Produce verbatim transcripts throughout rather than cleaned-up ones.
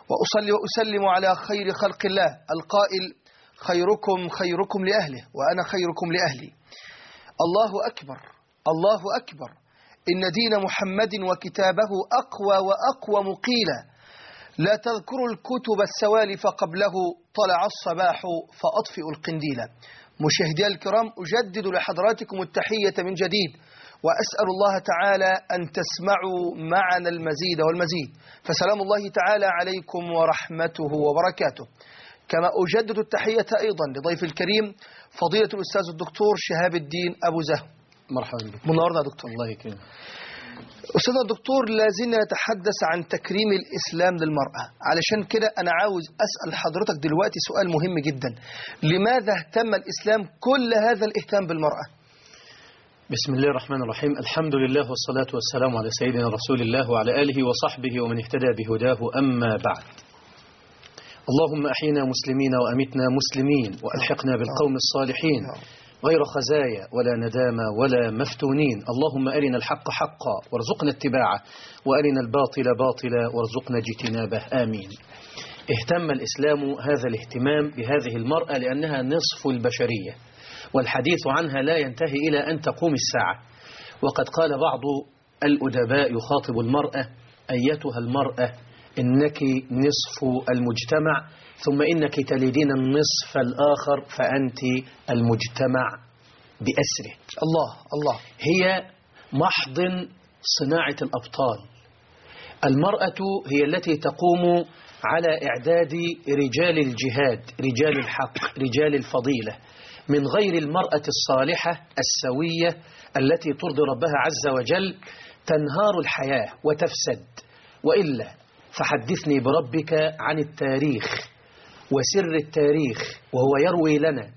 وأصلي وأسلم على خير خلق الله القائل: خيركم خيركم لأهله وأنا خيركم لأهلي. الله أكبر، الله أكبر، إن دين محمد وكتابه أقوى وأقوى مقيلا. لا تذكروا الكتب السوالف قبله، طلع الصباح فأطفئوا القنديل. مشاهدي الكرام، أجدد لحضراتكم التحية من جديد، وأسأل الله تعالى أن تسمعوا معنا المزيد والمزيد، فسلام الله تعالى عليكم ورحمته وبركاته. كما أجدد التحية أيضا لضيف الكريم فضيلة الأستاذ الدكتور شهاب الدين أبو زهو. مرحبا بك. منورنا دكتور. الله يكرمك. أستاذنا الدكتور، لازلنا نتحدث عن تكريم الإسلام للمرأة، علشان كده أنا عاوز أسأل حضرتك دلوقتي سؤال مهم جدا: لماذا اهتم الإسلام كل هذا الاهتمام بالمرأة؟ بسم الله الرحمن الرحيم. الحمد لله والصلاة والسلام على سيدنا رسول الله وعلى آله وصحبه ومن اهتدى بهداه، أما بعد. اللهم أحينا مسلمين وأمتنا مسلمين وألحقنا بالقوم الصالحين غير خزايا ولا ندامة ولا مفتونين. اللهم أرنا الحق حقا وارزقنا اتباعه، وأرنا الباطل باطلا وارزقنا اجتنابه، آمين. اهتم الإسلام هذا الاهتمام بهذه المرأة لأنها نصف البشرية، والحديث عنها لا ينتهي إلى أن تقوم الساعة. وقد قال بعض الأدباء يخاطب المرأة: أيتها المرأة، إنك نصف المجتمع، ثم إنك تلدين النصف الآخر فأنت المجتمع بأسره. الله الله. هي محضن صناعة الأبطال. المرأة هي التي تقوم على إعداد رجال الجهاد، رجال الحق، رجال الفضيلة. من غير المرأة الصالحة السوية التي ترضي ربها عز وجل تنهار الحياة وتفسد. وإلا فحدثني بربك عن التاريخ وسر التاريخ، وهو يروي لنا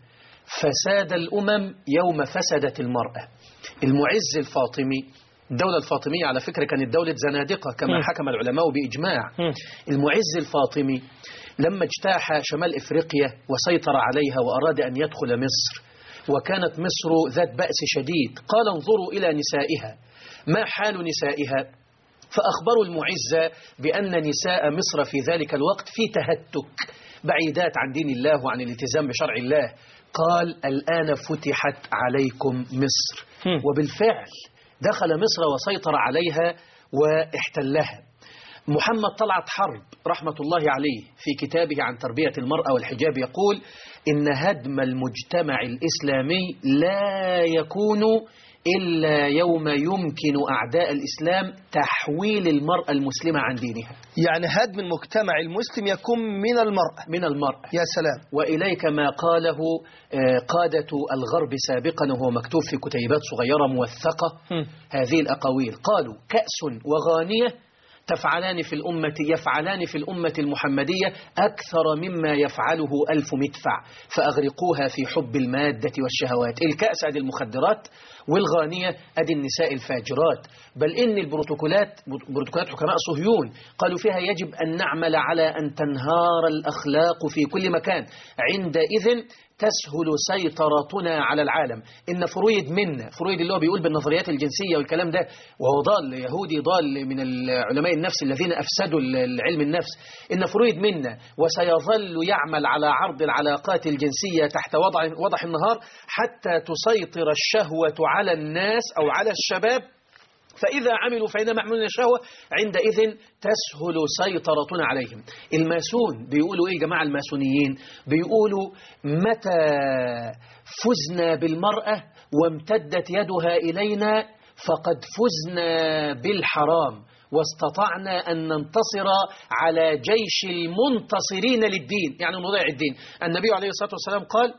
فساد الأمم يوم فسدت المرأة. المعز الفاطمي، الدولة الفاطمية على فكرة كانت دولة زنادقة كما م. حكم العلماء بإجماع. م. المعز الفاطمي لما اجتاح شمال إفريقيا وسيطر عليها وأراد أن يدخل مصر، وكانت مصر ذات بأس شديد، قال: انظروا إلى نسائها، ما حال نسائها؟ فأخبروا المعز بأن نساء مصر في ذلك الوقت في تهتك، بعيدات عن دين الله وعن الالتزام بشرع الله. قال: الآن فتحت عليكم مصر. وبالفعل دخل مصر وسيطر عليها واحتلها. محمد طلعت حرب رحمة الله عليه في كتابه عن تربية المرأة والحجاب يقول: إن هدم المجتمع الإسلامي لا يكون إلا يوم يمكن أعداء الإسلام تحويل المرأة المسلمة عن دينها. يعني هدم المجتمع المسلم يكون من المرأة. من المرأة. يا سلام. وإليك ما قاله قادة الغرب سابقا، وهو مكتوب في كتيبات صغيرة موثقة. م. هذه الأقاويل قالوا: كأس وغانية تفعلان في الأمة يفعلان في الأمة المحمدية أكثر مما يفعله ألف مدفع، فأغرقوها في حب المادة والشهوات. الكأس أدي المخدرات، والغانية أدي النساء الفاجرات. بل إن البروتوكولات بروتوكولات حكماء صهيون قالوا فيها يجب أن نعمل على أن تنهار الأخلاق في كل مكان. عندئذ تسهل سيطرتنا على العالم. إن فرويد منا، فرويد اللي هو بيقول بالنظريات الجنسية والكلام ده، وهو ضال يهودي ضال من العلماء النفس الذين أفسدوا العلم النفس. إن فرويد منا وسيظل يعمل على عرض العلاقات الجنسية تحت وضع وضح النهار حتى تسيطر الشهوة على الناس أو على الشباب، فإذا عملوا فإنما يعملون الشهوة، عندئذ تسهل سيطرتنا عليهم. الماسون بيقولوا إيه جماعة الماسونيين؟ بيقولوا: متى فزنا بالمرأة وامتدت يدها إلينا فقد فزنا بالحرام، واستطعنا أن ننتصر على جيش المنتصرين للدين، يعني نضيع الدين. النبي عليه الصلاة والسلام قال: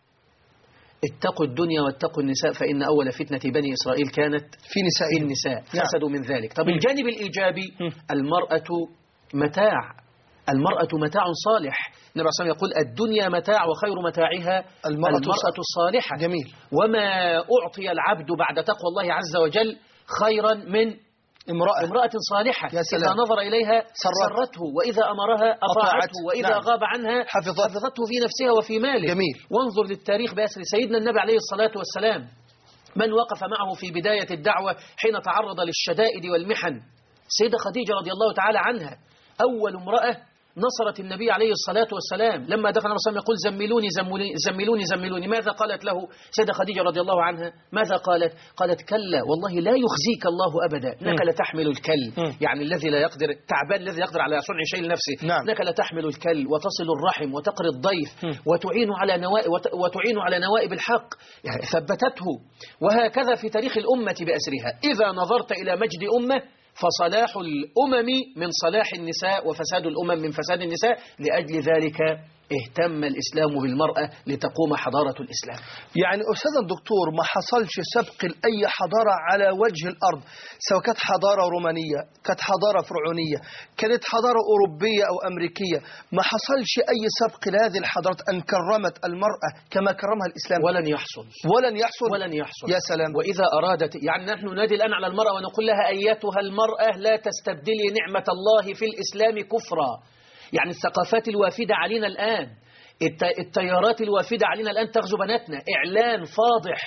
اتقوا الدنيا واتقوا النساء، فإن أول فتنة بني إسرائيل كانت في نساء في النساء فسدوا من ذلك. طب الجانب الإيجابي: المرأة متاع، المرأة متاع صالح. النبي صلى الله عليه وسلم يقول: الدنيا متاع وخير متاعها المرأة, المرأة الصالحة. جميل. وما أعطي العبد بعد تقوى الله عز وجل خيرا من امرأة, امرأة صالحة إذا نظر إليها سرته، وإذا أمرها أطاعته، وإذا نعم. غاب عنها حفظت. حفظته في نفسها وفي ماله. جميل. وانظر للتاريخ بأسر سيدنا النبي عليه الصلاة والسلام، من وقف معه في بداية الدعوة حين تعرض للشدائد والمحن؟ سيدة خديجة رضي الله تعالى عنها، أول امرأة نصرت النبي عليه الصلاة والسلام. لما دخل الرسول يقول زملوني زملوني زملوني زملوني، ماذا قالت له سيدة خديجة رضي الله عنها؟ ماذا قالت؟ قالت كلا والله لا يخزيك الله أبدا، إنك لتحمل الكل، يعني الذي لا يقدر، تعبان الذي يقدر على صنع شيء لنفسه، نعم. إنك لتحمل الكل وتصل الرحم وتقري الضيف وتعين على نوائب وتعين على نوائب الحق، يعني ثبتته. وهكذا في تاريخ الأمة بأسرها. إذا نظرت إلى مجد أمة فصلاح الأمم من صلاح النساء وفساد الأمم من فساد النساء. لأجل ذلك اهتم الإسلام بالمرأة لتقوم حضارة الإسلام. يعني أستاذ الدكتور ما حصلش سبق لأي حضارة على وجه الأرض، سواء كانت حضارة رومانية، كانت حضارة فرعونية، كانت حضارة أوروبية أو أمريكية، ما حصلش أي سبق لهذه الحضارات أن كرمت المرأة كما كرمها الإسلام. ولن يحصل ولن يحصل ولن يحصل. يا سلام. وإذا أرادت، يعني نحن ننادي الآن على المرأة ونقول لها أيتها المرأة لا تستبدلي نعمة الله في الإسلام كفرا. يعني الثقافات الوافدة علينا الآن، التيارات الوافدة علينا الآن تغزو بناتنا، إعلان فاضح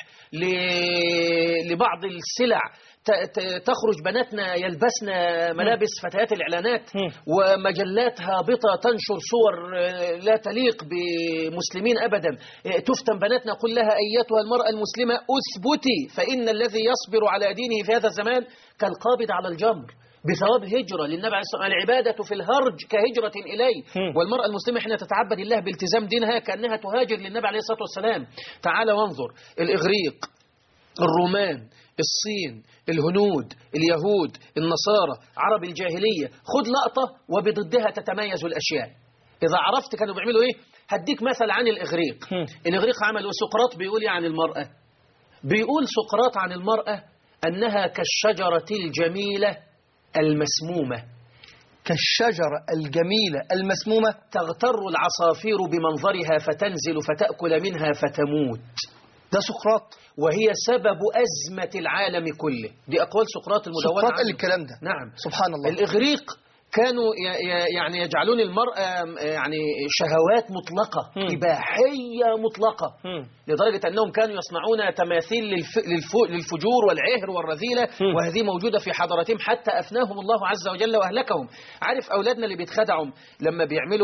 لبعض السلع، تخرج بناتنا يلبسن ملابس فتيات الإعلانات، ومجلات هابطة تنشر صور لا تليق بمسلمين أبدا، تفتن بناتنا. قل لها أيتها المرأة المسلمة أثبتي، فإن الذي يصبر على دينه في هذا الزمان كالقابض على الجمر بثواب هجرة للنبي عليه الصلاة والسلام. العبادة في الهرج كهجرة إليه. والمرأة المسلمة حين تتعبد الله بالتزام دينها كأنها تهاجر للنبي عليه الصلاة والسلام. تعال وانظر الإغريق، الرومان، الصين، الهنود، اليهود، النصارى، عرب الجاهلية، خذ لقطة وبضدها تتميز الأشياء. إذا عرفت كانوا بيعملوا إيه؟ هديك مثل عن الإغريق. الإغريق عملوا، سقراط بيقول عن المرأة، بيقول سقراط عن المرأة أنها كالشجرة الجميلة المسمومة. كالشجرة الجميلة المسمومة، تغتر العصافير بمنظرها فتنزل فتأكل منها فتموت. ده سقراط، وهي سبب أزمة العالم كله. دي أقوال سقراط المدونة. سقراط قال الكلام ده. نعم سبحان الله. الإغريق كانوا يعني يجعلون المرأة يعني شهوات مطلقة، إباحية مطلقة، م. لدرجة أنهم كانوا يصنعون تماثيل للفجور والعهر والرذيلة، م. وهذه موجودة في حضارتهم حتى أفناهم الله عز وجل وأهلكهم. عارف أولادنا اللي بيتخدعوا لما بيعملوا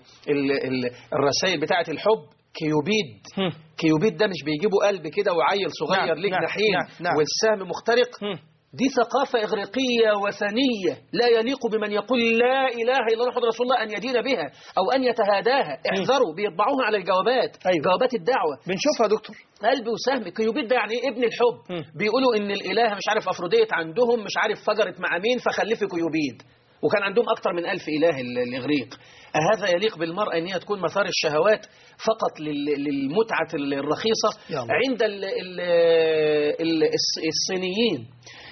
الرسائل بتاعة الحب، كيوبيد. م. كيوبيد ده مش بيجيبوا قلب كده وعيل صغير نعم ليه جناحين نعم نعم والسهم مخترق. م. دي ثقافة إغريقية وثنية لا يليق بمن يقول لا إله إلا الله محمد رسول الله أن يدين بها أو أن يتهاداها. احذروا، بيطبعوها على الجوابات. أيوة. جوابات الدعوة بنشوفها دكتور. قلب وسهم. كيوبيد ده يعني ابن الحب. م. بيقولوا إن الإله مش عارف أفروديت عندهم مش عارف فجرت مع مين فخلفوا كيوبيد، وكان عندهم أكتر من ألف إله الإغريق. أهذا يليق بالمرأة أن هي تكون مثار الشهوات فقط للمتعة الرخيصة؟ عند ال ال ال الصينيين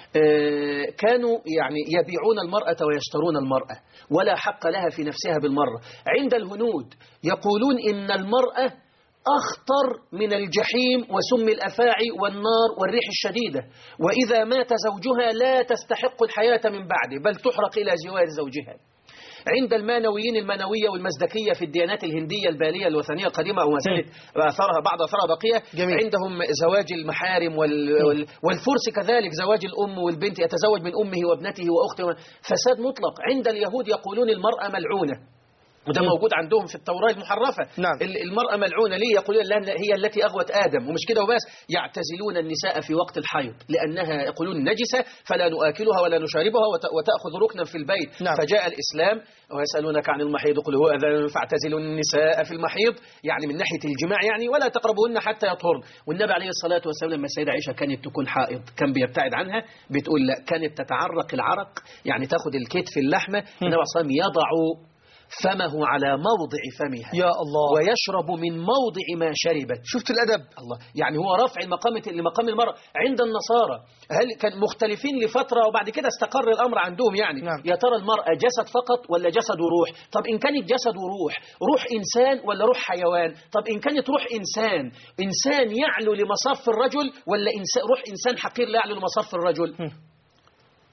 كانوا يعني يبيعون المرأة ويشترون المرأة ولا حق لها في نفسها بالمرة. عند الهنود يقولون إن المرأة أخطر من الجحيم وسم الأفاعي والنار والريح الشديدة، وإذا مات زوجها لا تستحق الحياة من بعده بل تحرق إلى جوار زوجها. عند المانويين المانوية والمزدكية في الديانات الهندية البالية الوثنية القديمة وما زالت أثرها بعض أثرها بقية، جميل. عندهم زواج المحارم وال... وال... والفرس كذلك زواج الأم والبنت، يتزوج من أمه وابنته وأخته، فساد مطلق. عند اليهود يقولون المرأة ملعونة، وده م. موجود عندهم في التوراة المحرفة. نعم. المرأة ملعونة ليه؟ يقولون هي التي أغوت آدم. ومش كده وبس، يعتزلون النساء في وقت الحيض لأنها يقولون نجسة فلا نؤكلها ولا نشاربها وتأخذ ركنا في البيت. نعم. فجاء الإسلام ويسألونك عن المحيض قل هو أذى فاعتزلوا النساء في المحيض، يعني من ناحية الجماع يعني، ولا تقربوهن حتى يطهرن. والنبي عليه الصلاة والسلام لما السيدة عائشة كانت تكون حائض كان بيبتعد عنها، بتقول لا، كانت تتعرق العرق يعني تاخد الكتف اللحمة. النبي عليه الصلاة والسلام يضع فمه على موضع فمها يا الله ويشرب من موضع ما شربت. شفت الأدب؟ الله، يعني هو رفع المقام لمقام المرأة. عند النصارى هل كان مختلفين لفترة وبعد كده استقر الأمر عندهم يعني نعم. يا ترى المرأة جسد فقط ولا جسد وروح؟ طب إن كانت جسد وروح، روح إنسان ولا روح حيوان؟ طب إن كانت روح إنسان، إنسان يعلو لمصاف الرجل ولا إنسان روح إنسان حقير لا يعلو لمصاف الرجل؟ م.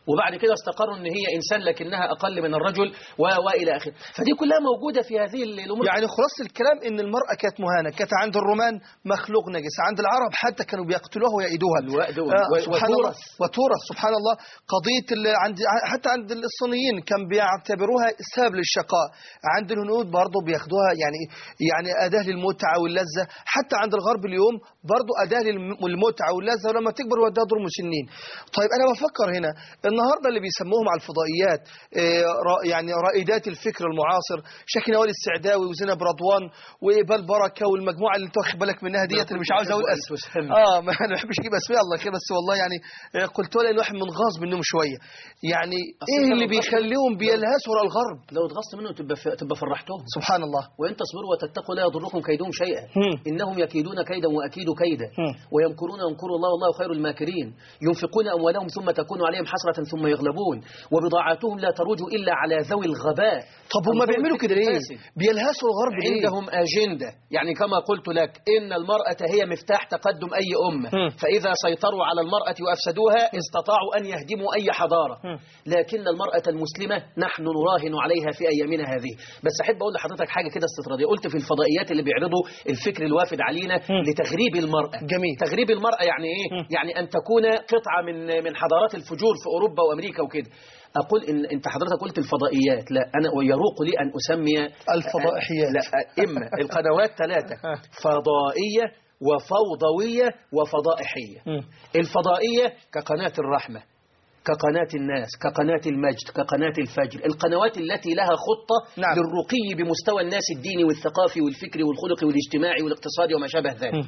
وبعد كده استقروا ان هي انسان لكنها اقل من الرجل و... والى اخره. فدي كلها موجوده في هذه الامور. يعني خلاص الكلام ان المراه كانت مهانه، كانت عند الرومان مخلوق نجس، عند العرب حتى كانوا بيقتلوها ويأيدوها. آه سبحان الله وتورث. سبحان الله. قضيه عند حتى عند الصينيين كان بيعتبروها سبب للشقاء، عند الهنود برضه بياخدوها يعني يعني اداه للمتعه واللذه، حتى عند الغرب اليوم برضه اداه للمتعه واللذه، ولما تكبر ودها دور مسنين. طيب انا بفكر هنا النهارده اللي بيسموهم على الفضائيات يعني رائدات الفكر المعاصر، شكل نوال السعداوي وزينب رضوان وإقبال بركه والمجموعه اللي انت واخد بالك منها ديت، اللي مش عاوز اقول اسم اه ما انا ما بحبش اجيب اسماء الله خير، بس والله يعني قلت له ان واحد منغاص منهم شويه. يعني ايه اللي بيخليهم بيلهثوا ورا الغرب؟ لو اتغصت منه تبقى تبقى فرحتهم. سبحان الله. وان تصبروا وتتقوا لا يضركم كيدهم شيئا انهم يكيدون كيدا واكيد كيدا ويمكرون ويمكر الله والله خير الماكرين. ينفقون اموالهم ثم تكون عليهم حسرة ثم يغلبون وبضاعتهم لا تروج إلا على ذوي الغباء. طب هم بيعملوا كده ليه؟ بيلهسوا الغرب ليه؟ عندهم أجندة. يعني كما قلت لك إن المرأة هي مفتاح تقدم أي أمة م. فإذا سيطروا على المرأة وأفسدوها استطاعوا أن يهدموا أي حضارة م. لكن المرأة المسلمة نحن نراهن عليها في أيامنا هذه. بس أحب أقول لحضرتك حاجة كده استطرادية. قلت في الفضائيات اللي بيعرضوا الفكر الوافد علينا م. لتغريب المرأة. جميل. تغريب المرأة يعني إيه؟ م. يعني أن تكون قطعة من من حضارات الفجور في أوروبا وأمريكا وكده. أقول إن أنت حضرتك قلت الفضائيات، لا أنا يروق لي أن أسمي الفضائيات. لا إما القنوات ثلاثة فضائية وفوضوية وفضائحية. الفضائية كقناة الرحمة، كقناة الناس، كقناة المجد، كقناة الفجر، القنوات التي لها خطة نعم. للرقي بمستوى الناس الديني والثقافي والفكري والخلقي والاجتماعي والاقتصادي وما شابه ذلك.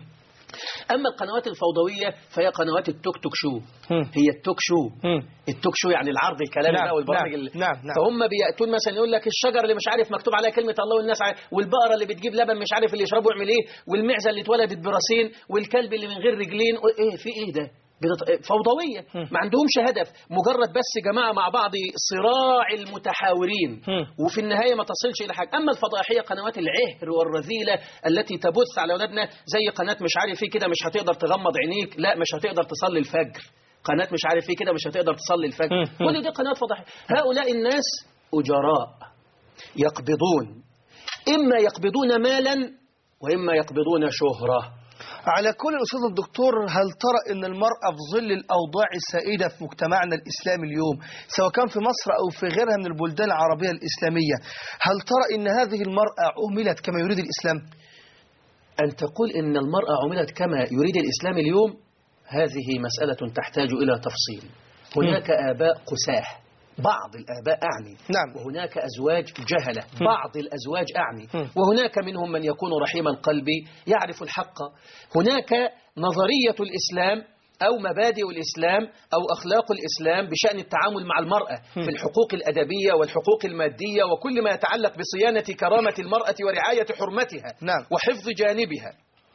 أما القنوات الفوضوية فهي قنوات التوك توك شو. هي التوك شو. التوك شو يعني العرض الكلامي نعم والبرامج نعم اللي نعم نعم. فهم بيأتون مثلا يقول لك الشجر اللي مش عارف مكتوب عليها كلمة الله والناس عارف، والبقرة اللي بتجيب لبن مش عارف اللي يشربه يعمل ايه، والمعزة اللي اتولدت براسين، والكلب اللي من غير رجلين. ايه في ايه ده؟ فوضوية ما عندهمش هدف، مجرد بس جماعة مع بعض صراع المتحاورين وفي النهاية ما تصلش إلى حاجة. أما الفضائحية قنوات العهر والرذيلة التي تبث على أولادنا زي قناة مش عارف ايه كده مش هتقدر تغمض عينيك، لا مش هتقدر تصلي الفجر، قناة مش عارف ايه كده مش هتقدر تصلي الفجر. كل دي قنوات فضائحية. هؤلاء الناس أجراء يقبضون، إما يقبضون مالا وإما يقبضون شهرة. على كل الأستاذ الدكتور، هل ترى أن المرأة في ظل الأوضاع السائدة في مجتمعنا الإسلامي اليوم سواء كان في مصر أو في غيرها من البلدان العربية الإسلامية، هل ترى أن هذه المرأة عملت كما يريد الإسلام؟ أن تقول أن المرأة عملت كما يريد الإسلام اليوم هذه مسألة تحتاج إلى تفصيل. هناك م. آباء قساه، بعض الآباء أعني نعم. وهناك أزواج جهلة، بعض الأزواج أعني وهناك منهم من يكون رحيم القلب يعرف الحق. هناك نظرية الإسلام أو مبادئ الإسلام أو أخلاق الإسلام بشأن التعامل مع المرأة في الحقوق الأدبية والحقوق المادية وكل ما يتعلق بصيانة كرامة المرأة ورعاية حرمتها نعم. وحفظ جانبها.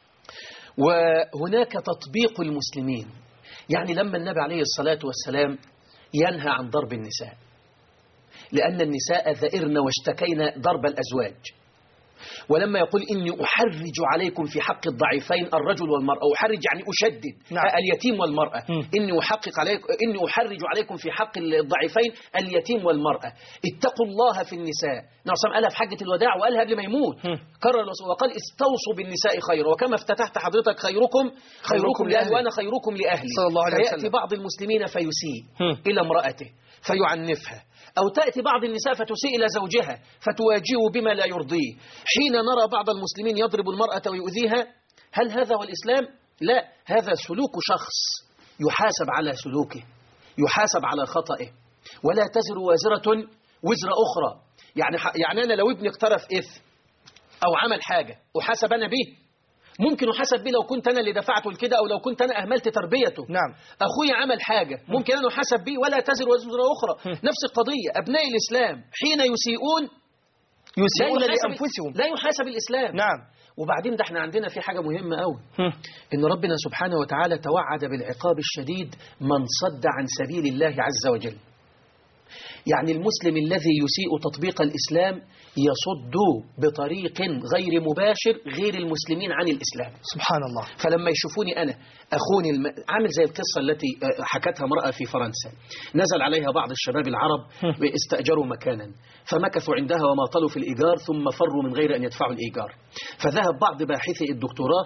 وهناك تطبيق المسلمين، يعني لما النبي عليه الصلاة والسلام ينهى عن ضرب النساء لأن النساء ذئرن واشتكين ضرب الأزواج، ولما يقول إني أحرج عليكم في حق الضعيفين الرجل والمرأة، أحرج يعني أشدد نعم. اليتيم والمرأة م. إني أحقق عليكم إني أحرج عليكم في حق الضعيفين اليتيم والمرأة. اتقوا الله في النساء. نعم قالها في حجة الوداع وقالها قبل ما يموت، كرر وقال استوصوا بالنساء خيرا، وكما افتتحت حضرتك خيركم خيركم, خيركم لأهلي وأنا خيركم لأهلي. صلى الله عليه وسلم. فيأتي بعض المسلمين فيسيء م. إلى امرأته فيعنفها، أو تأتي بعض النساء فتسيء إلى زوجها فتواجهه بما لا يرضيه. حين نرى بعض المسلمين يضرب المرأة ويؤذيها، هل هذا هو الإسلام؟ لا، هذا سلوك شخص يحاسب على سلوكه، يحاسب على خطئه، ولا تزر وازرة وزر أخرى. يعني يعني أنا لو ابني اقترف إثم أو عمل حاجة أحاسب أنا به؟ ممكن أحاسب به لو كنت أنا اللي دفعته لكده أو لو كنت أنا أهملت تربيته. نعم. أخوي عمل حاجة ممكن أنا أحاسب به ولا تزر وزر أخرى. نفس القضية أبناء الإسلام حين يسيئون يسيئون لأنفسهم لا يحاسب الإسلام. نعم. وبعدين ده احنا عندنا في حاجة مهمة قوي، إن ربنا سبحانه وتعالى توعد بالعقاب الشديد من صد عن سبيل الله عز وجل. يعني المسلم الذي يسيء تطبيق الإسلام يصد بطريق غير مباشر غير المسلمين عن الإسلام. سبحان الله. فلما يشوفوني أنا أخوني الم... عامل زي القصة التي حكتها امرأة في فرنسا، نزل عليها بعض الشباب العرب استأجروا مكانا فمكثوا عندها وماطلوا في الإيجار ثم فروا من غير أن يدفعوا الإيجار، فذهب بعض باحثي الدكتوراه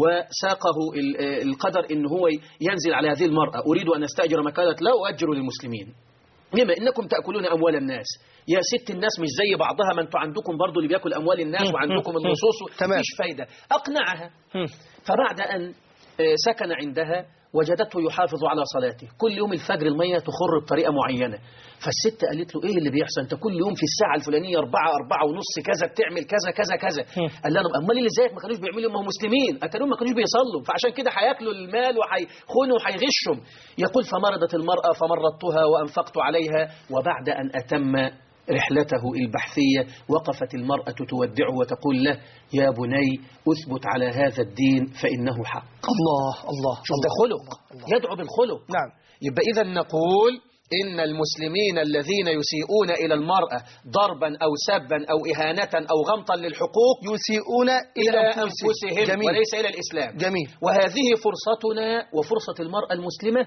وساقه القدر إن هو ينزل على هذه المرأة، أريد أن أستأجر مكانا لا أؤجر للمسلمين، لما إنكم تأكلون أموال الناس. يا ست الناس مش زي بعضها، ما انتوا عندكم برضو اللي بيأكل أموال الناس وعندكم اللصوص، مفيش فايدة. أقنعها، فبعد أن سكن عندها وجدته يحافظ على صلاته، كل يوم الفجر المية تخر بطريقة معينة، فالست قالت له إيه اللي بيحصل؟ أنت كل يوم في الساعة الفلانية أربعة أربعة ونص كذا بتعمل كذا كذا كذا. قال لها أمال اللي زيك ما كانوش بيعملوا، ما هم مسلمين، أتنهم ما كانوش بيصلوا، فعشان كده هياكلوا المال وهيخونوا وهيغشهم. يقول فمرضت المرأة فمرضتها وأنفقت عليها، وبعد أن أتم رحلته البحثية وقفت المرأة تودعه وتقول له يا بني أثبت على هذا الدين فإنه حق. الله الله. شوف ده خلق، يدعو بالخلق. نعم. يبقى إذا نقول إن المسلمين الذين يسيئون إلى المرأة ضربا أو سبا أو إهانة أو غمطا للحقوق يسيئون إلى, إلى أنفسهم, أنفسهم جميل. وليس إلى الإسلام. جميل. وهذه فرصتنا وفرصة المرأة المسلمة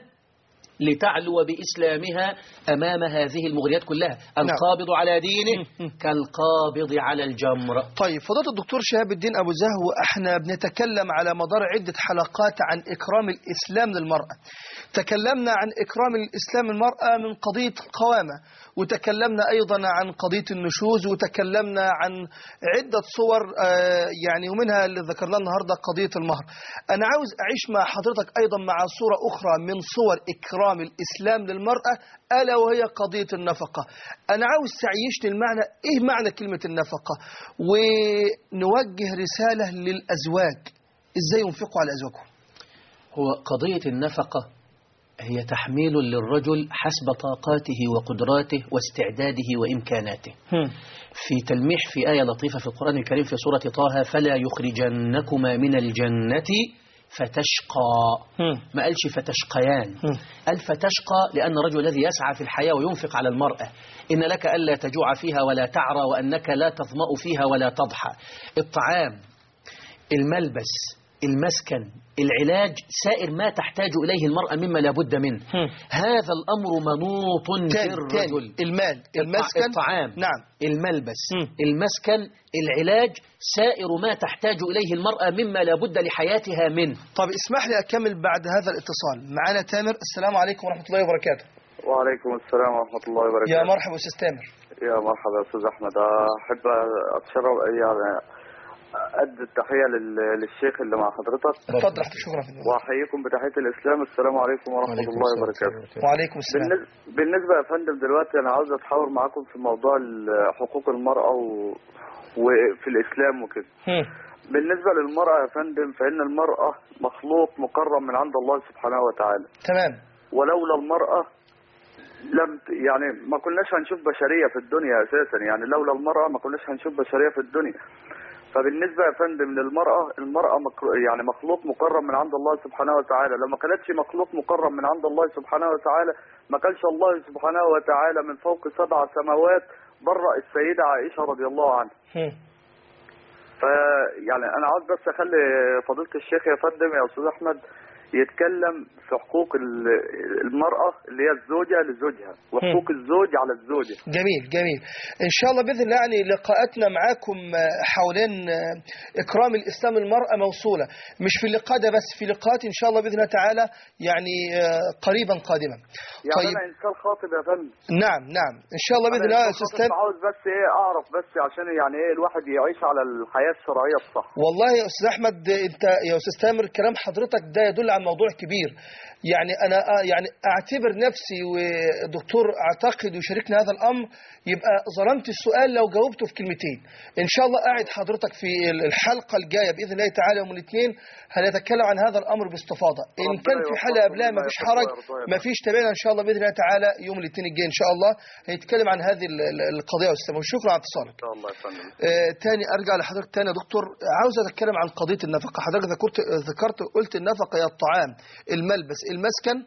لتعلو بإسلامها أمام هذه المغريات كلها. القابض على دينه كالقابض على الجمر. طيب فضيلة الدكتور شهاب الدين أبو زهو، احنا بنتكلم على مدار عدة حلقات عن إكرام الإسلام للمرأة. تكلمنا عن إكرام الإسلام للمرأة من قضية القوامة، وتكلمنا أيضا عن قضية النشوز، وتكلمنا عن عدة صور يعني ومنها اللي ذكرنا النهاردة قضية المهر. أنا عاوز أعيش مع حضرتك أيضا مع صورة أخرى من صور إكرام الإسلام للمرأة، ألا وهي قضية النفقة. أنا عاوز تعيشني المعنى، إيه معنى كلمة النفقة، ونوجه رسالة للأزواج إزاي ينفقوا على أزواجهم. هو قضية النفقة هي تحميل للرجل حسب طاقاته وقدراته واستعداده وإمكاناته. هم. في تلميح في آية لطيفة في القرآن الكريم في سورة طه فلا يخرجنكما من الجنة فتشقى. هم. ما قالش فتشقيان، قال فتشقى لأن الرجل الذي يسعى في الحياة وينفق على المرأة إن لك ألا تجوع فيها ولا تعرى وأنك لا تظمأ فيها ولا تضحى. الطعام، الملبس، المسكن، العلاج، سائر ما تحتاج إليه المرأة مما لابد منه. هم. هذا الأمر منوط في الرجل. المال، المسكن، الطعام، نعم، الملبس، هم. المسكن، العلاج، سائر ما تحتاج إليه المرأة مما لابد لحياتها منه. طب اسمح لي أكمل بعد هذا الاتصال. معنا تامر. السلام عليكم ورحمة الله وبركاته. وعليكم السلام ورحمة الله وبركاته. يا مرحبا أستاذ تامر. يا مرحبا يا أستاذ أحمد. أحب أتشرف يعني أدي التحية للشيخ اللي مع حضرتك. اتفضل. شكرا. وأحييكم بتحية الإسلام. السلام عليكم ورحمة الله وبركاته. وعليكم السلام. بالنسبة يا فندم دلوقتي أنا عاوز أتحاور معاكم في موضوع حقوق المرأة و... وفي الإسلام وكده. بالنسبة للمرأة يا فندم فإن المرأة مخلوق مكرم من عند الله سبحانه وتعالى. تمام. ولولا المرأة لم يعني ما كناش هنشوف بشرية في الدنيا أساسا، يعني لولا المرأة ما كناش هنشوف بشرية في الدنيا. فبالنسبة يا فندم للمرأة، المرأة يعني مخلوق مكرم من عند الله سبحانه وتعالى. لو ما كانتش مخلوق مكرم من عند الله سبحانه وتعالى ما كانش الله سبحانه وتعالى من فوق سبع سماوات برأ السيدة عائشة رضي الله عنها. فيعني أنا عاوز بس أخلي فضيلة الشيخ يا فندم يا أستاذ أحمد يتكلم في حقوق المرأة اللي هي الزوجة لزوجها وحقوق الزوج على الزوجة. جميل جميل. إن شاء الله بإذن الله يعني لقاءاتنا معاكم حوالين إكرام الإسلام للمرأة موصولة، مش في اللقاء ده بس، في لقاءات إن شاء الله بإذن الله تعالى يعني قريبا قادما. يعني طيب. أنا إنسان خاطب يا فندم. نعم نعم إن شاء الله بإذن الله يا أستاذ تامر. عاوز بس إيه أعرف بس عشان يعني إيه الواحد يعيش على الحياة الشرعية الصح. والله يا أستاذ أحمد أنت يا أستاذ تامر كلام حضرتك ده يدل على موضوع كبير. يعني أنا يعني أعتبر نفسي ودكتور أعتقد وشاركنا هذا الأمر يبقى ظلمت السؤال لو جاوبته في كلمتين. إن شاء الله أعد حضرتك في الحلقة الجاية بإذن الله تعالى يوم الاثنين هنتكلم عن هذا الأمر باستفاضة. إن كان في حلقة قبلها ما فيش حرج، ما فيش تابعنا إن شاء الله بإذن الله تعالى يوم الاثنين الجاي إن شاء الله هنتكلم عن هذه القضية والسلام. وشكرا على اتصالك. إن شاء الله يا فندم. آه تاني أرجع لحضرتك تاني يا دكتور، عاوز أتكلم عن قضية النفقة. حضرتك ذكرت ذكرت قلت النفقة هي الطعام، الملبس، المسكن،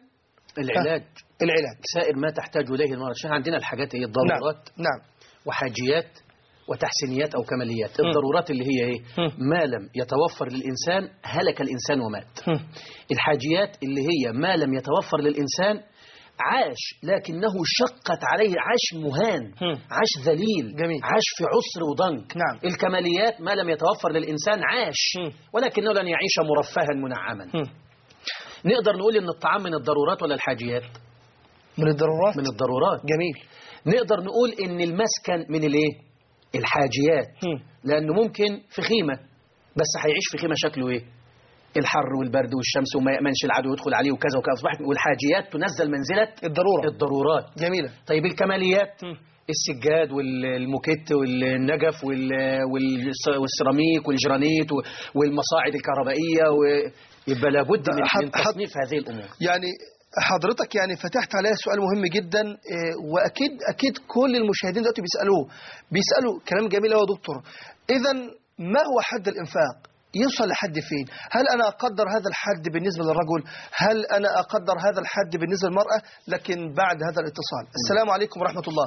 العلاج العلاج سائر ما تحتاج إليه المرأة. عشان عندنا الحاجات إيه؟ الضرورات. نعم, نعم. وحاجيات وتحسينيات أو كماليات. الضرورات اللي هي إيه؟ ما لم يتوفر للإنسان هلك الإنسان ومات. الحاجيات اللي هي ما لم يتوفر للإنسان عاش لكنه شقت عليه، عاش مهان، عاش ذليل، جميل. عاش في عسر وضنك. نعم. الكماليات ما لم يتوفر للإنسان عاش ولكنه لن يعيش مرفها منعما. نقدر نقول إن الطعام من الضرورات ولا الحاجيات؟ من الضرورات. من الضرورات. جميل. نقدر نقول إن المسكن من الإيه؟ الحاجيات. لأنه ممكن في خيمة بس هيعيش في خيمة شكله إيه؟ الحر والبرد والشمس وما يأمنش العدو يدخل عليه وكذا وكذا. أصبحت والحاجيات تنزل منزلة الضرورة. الضرورات. جميلة. طيب الكماليات م. السجاد والموكيت والنجف والسيراميك والجرانيت والمصاعد الكهربائية، ويبقى لابد من, من تصنيف هذه الأمور. يعني حضرتك يعني فتحت عليها سؤال مهم جدا، وأكيد أكيد كل المشاهدين دلوقتي بيسألوه بيسألوا كلام جميل يا دكتور. إذا ما هو حد الإنفاق؟ يوصل لحد فين؟ هل أنا أقدر هذا الحد بالنسبة للرجل؟ هل أنا أقدر هذا الحد بالنسبة للمرأة؟ لكن بعد هذا الاتصال. السلام عليكم ورحمة الله.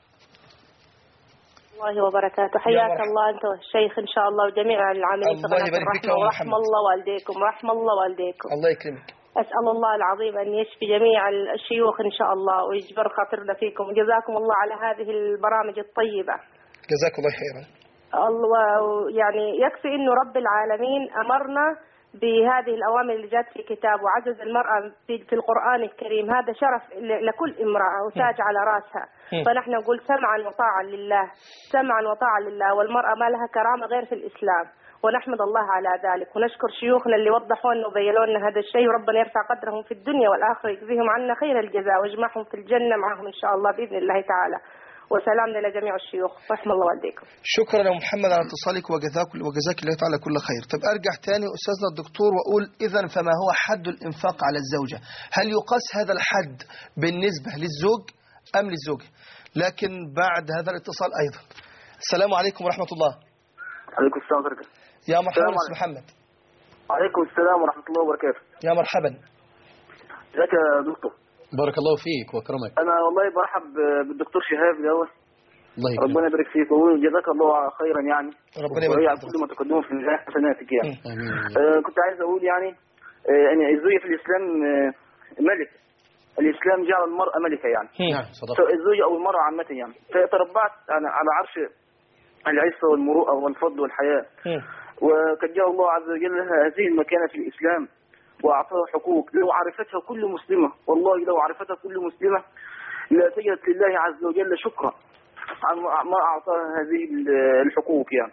الله وبركاته. حياك الله أنت والشيخ إن شاء الله وجميع العاملين في قناة الرحمة، ورحم الله والديكم ورحم الله والديكم. الله يكرمك. أسأل الله العظيم أن يشفي جميع الشيوخ إن شاء الله ويجبر خاطرنا فيكم. جزاكم الله على هذه البرامج الطيبة. جزاك الله خيرا. الله يعني يكفي إنه رب العالمين أمرنا بهذه الأوامر اللي جاءت في كتاب وعزز المرأة في القرآن الكريم. هذا شرف لكل امرأة وتاج على رأسها. فنحن نقول سمعا وطاعا لله، سمعا وطاعا لله، والمرأة ما لها كرامة غير في الإسلام، ونحمد الله على ذلك ونشكر شيوخنا اللي وضحوا لنا وبينوا لنا هذا الشيء، وربنا يرفع قدرهم في الدنيا والآخرة ويجزيهم عنا خير الجزاء ويجمعهم في الجنة معهم إن شاء الله بإذن الله تعالى. وسلامنا لجميع الشيوخ، رحم الله والديكم. شكرا يا محمد على اتصالك وجزاك وجزاك الله تعالى كل خير. طب ارجع تاني استاذنا الدكتور واقول اذا فما هو حد الانفاق على الزوجه؟ هل يقاس هذا الحد بالنسبه للزوج ام للزوجه؟ لكن بعد هذا الاتصال ايضا. السلام عليكم ورحمه الله. عليكم السلام ورحمه الله. يا مرحبا استاذ محمد. عليكم السلام ورحمه الله وبركاته. يا مرحبا. ازيك يا دكتور؟ بارك الله فيك وكرمك. انا والله برحب بالدكتور شهاب دوت. الله يكرمك. ربنا يبارك فيك وجزاك الله خيرا يعني. ربنا يبارك على كل ما تقدمه في ميزان حسناتك يعني. امين. آه كنت عايز اقول يعني آه ان الزوجه في الاسلام آه ملك. الاسلام جعل المراه ملكه يعني. نعم صدق. الزوجه او المراه عامه يعني فتربعت على عرش العزه والمروءه والفضل والحياه. وقد جعل الله عز وجل لها هذه المكانه في الاسلام وأعطاها حقوق لو عرفتها كل مسلمة، والله لو عرفتها كل مسلمة لا تجد لله عز وجل شكرا عن ما أعطاها هذه الحقوق يعني.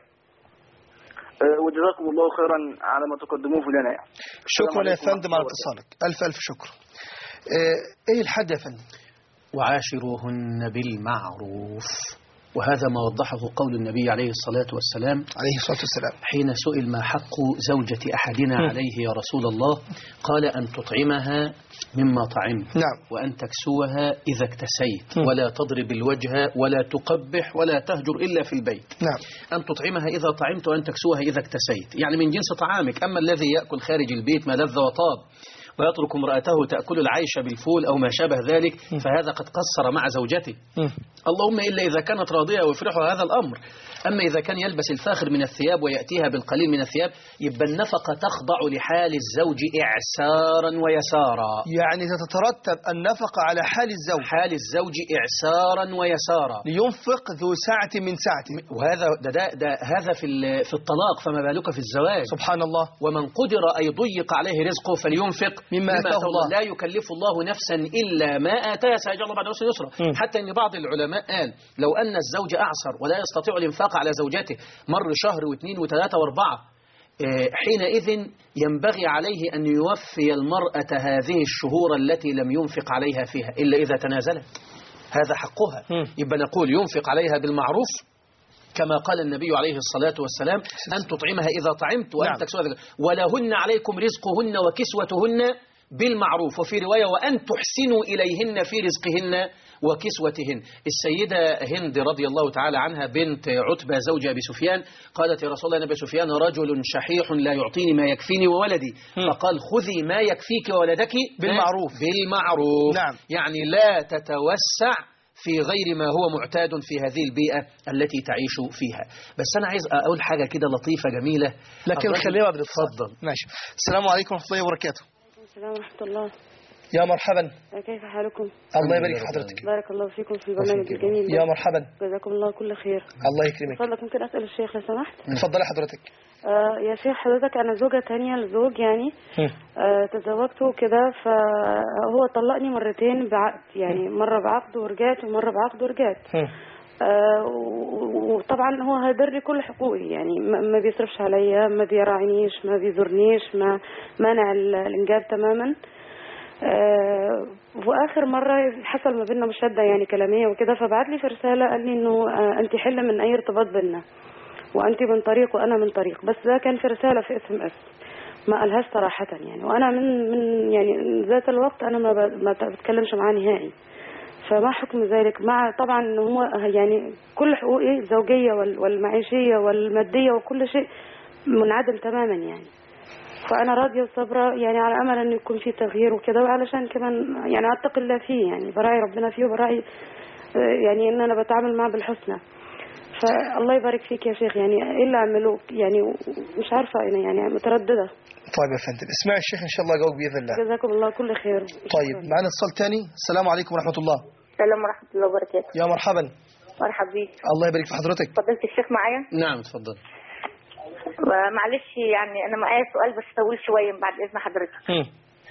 وجزاكم الله خيرا على ما تقدموه لنا يعني. شكرا يا فندم على اتصالك، ألف ألف شكر. إيه الحد يا فندم؟ وعاشروهن بالمعروف، وهذا ما وضحه قول النبي عليه الصلاة والسلام عليه الصلاة والسلام حين سئل ما حق زوجة أحدنا عليه يا رسول الله، قال أن تطعمها مما طعمت، نعم. وأن تكسوها إذا اكتسيت، ولا تضرب الوجه ولا تقبح ولا تهجر إلا في البيت، نعم. أن تطعمها إذا طعمت وأن تكسوها إذا اكتسيت، يعني من جنس طعامك. أما الذي يأكل خارج البيت ما لذ وطاب ويترك امرأته تأكل العيش بالفول أو ما شابه ذلك فهذا قد قصر مع زوجته. اللهم إلا إذا كانت راضية ويفرحها هذا الأمر. أما إذا كان يلبس الفاخر من الثياب ويأتيها بالقليل من الثياب يبقى النفقة تخضع لحال الزوج إعسارا ويسارا. يعني تترتب النفقة على حال الزوج حال الزوج إعسارا ويسارا، لينفق ذو سعة من سعته. وهذا ده ده ده هذا في في الطلاق، فما بالك في الزواج؟ سبحان الله. ومن قدر أن يضيق عليه رزقه فلينفق مما آتاه الله. لا يكلف الله نفسا إلا ما آتاها، سيجعل الله بعد عسر يسرا. حتى أن بعض العلماء قال لو أن الزوج أعسر ولا يستطيع الإنفاق على زوجته مر شهر واثنين وثلاثة واربعة، حينئذ ينبغي عليه أن يوفي المرأة هذه الشهور التي لم ينفق عليها فيها إلا إذا تنازلت، هذا حقها. يبقى نقول ينفق عليها بالمعروف كما قال النبي عليه الصلاة والسلام أن تطعمها إذا طعمت وأن نعم. تكسوها، ولهن عليكم رزقهن وكسوتهن بالمعروف، وفي رواية وأن تحسنوا إليهن في رزقهن وكسوتهن. السيدة هند رضي الله تعالى عنها بنت عتبة زوج أبي سفيان قالت يا رسول الله أبي سفيان رجل شحيح لا يعطيني ما يكفيني وولدي، فقال خذي ما يكفيك وولدك بالمعروف. بالمعروف. نعم. يعني لا تتوسع في غير ما هو معتاد في هذه البيئة التي تعيش فيها. بس أنا عايز أقول حاجة كده لطيفة جميلة، لكن خلينا بعد الاتصال. اتفضل. ماشي. السلام عليكم ورحمة الله وبركاته. السلام ورحمة الله. يا مرحبا. كيف حالكم؟ الله يبارك في حضرتك. بارك الله فيكم في البرنامج الجميل. يا مرحبا. جزاكم الله كل خير. الله يكرمك. فضلك ممكن أسأل الشيخ لو سمحت؟ اتفضلي حضرتك. آه يا شيخ حضرتك أنا زوجة تانية لزوج يعني آه تزوجته كده، فهو طلقني مرتين بعقد، يعني مرة بعقد ورجعت ومرة بعقد ورجعت. آه وطبعا هو هدر لي كل حقوقي، يعني ما بيصرفش عليا، ما بيراعينيش، ما بيزورنيش، ما مانع الإنجاب تماما. آه واخر مره حصل ما بيننا مشاده يعني كلاميه وكده، فبعت لي في رساله قال لي انه آه انت حله من اي ارتباط بيننا، وانت من طريق وانا من طريق، بس ده كان في رساله في اس ام اس، ما قالهاش صراحه يعني. وانا من من يعني ذات الوقت انا ما ما بتكلمش معاه نهائي. فما حكم ذلك؟ مع طبعا ان هو يعني كل حقوقي الزوجيه والمعيشيه والماديه وكل شيء منعدم تماما يعني. فأنا راضية وصابرة يعني على أمل أن يكون في تغيير وكذا، وعلشان كمان يعني أتقي الله فيه، يعني براعي ربنا فيه وبراعي يعني أن أنا بتعامل معه بالحسنى. فالله يبارك فيك يا شيخ، يعني إيه اللي أعمله؟ يعني مش عارفة أنا يعني مترددة. طيب يا فندم اسمعي الشيخ إن شاء الله جاوب بإذن الله. جزاكم الله كل خير. طيب معنا اتصال تاني. السلام عليكم ورحمة الله. السلام ورحمة الله وبركاته. يا مرحبا. مرحبا بيك. الله يبارك في حضرتك. فضلت الشيخ معايا؟ نعم اتفضل. معلش يعني انا معايا سؤال بس طويل شويه بعد اذن حضرتك. آه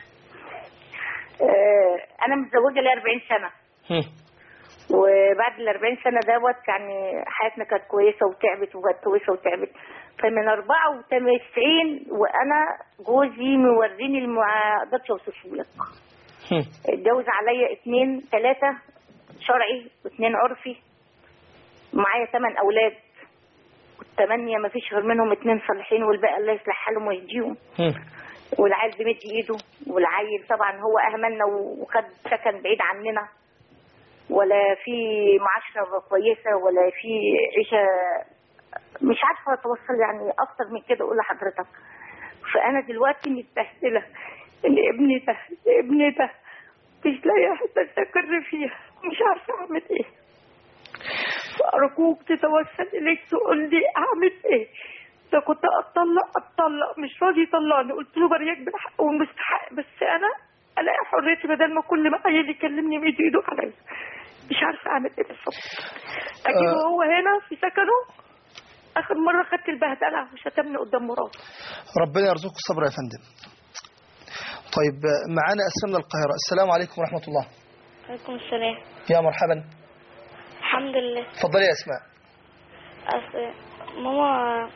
انا متزوجه لي أربعين سنه. هم. وبعد ال أربعين سنه دوت يعني حياتنا كانت كويسه وتعبت وكانت كويسه وتعبت. فمن أربعة وتسعين وانا جوزي موريني اللي ما اقدرش اوصفه لك. اتجوز عليا اثنين ثلاثه شرعي واثنين عرفي. معايا ثمان اولاد، والثمانية ما فيش غير منهم اتنين صالحين والباقي الله يصلح حالهم ويهديهم. والعيل بمد ايده، والعيل طبعا هو اهملنا وخد سكن بعيد عننا، ولا في معاشرة كويسة ولا في عيشة، مش عارفة اتوصل يعني اكتر من كده اقول لحضرتك. فانا دلوقتي متبهدلة ان ابني ده ابني ده مش لاقي حتى استقر فيها، مش عارفة اعمل ايه. فأرجوك تتوسل إليك تقول لي أعمل إيه؟ إذا كنت أتطلق أتطلق، مش راضي يطلقني، قلت له برياك بالحق والمستحق، بس أنا ألاقي حريتي بدل ما كل ما عيل يكلمني بإيده إيده عليا. مش عارفة أعمل إيه بالظبط. أجيبه هو هنا في سكنه. آخر مرة خدت البهدلة وشتمني قدام مراته. ربنا يرزقك الصبر يا فندم. طيب معانا أسلام من القاهرة. السلام عليكم ورحمة الله. عليكم السلام. يا مرحبا. الحمد لله. اتفضلي يا اسماء. اصل ماما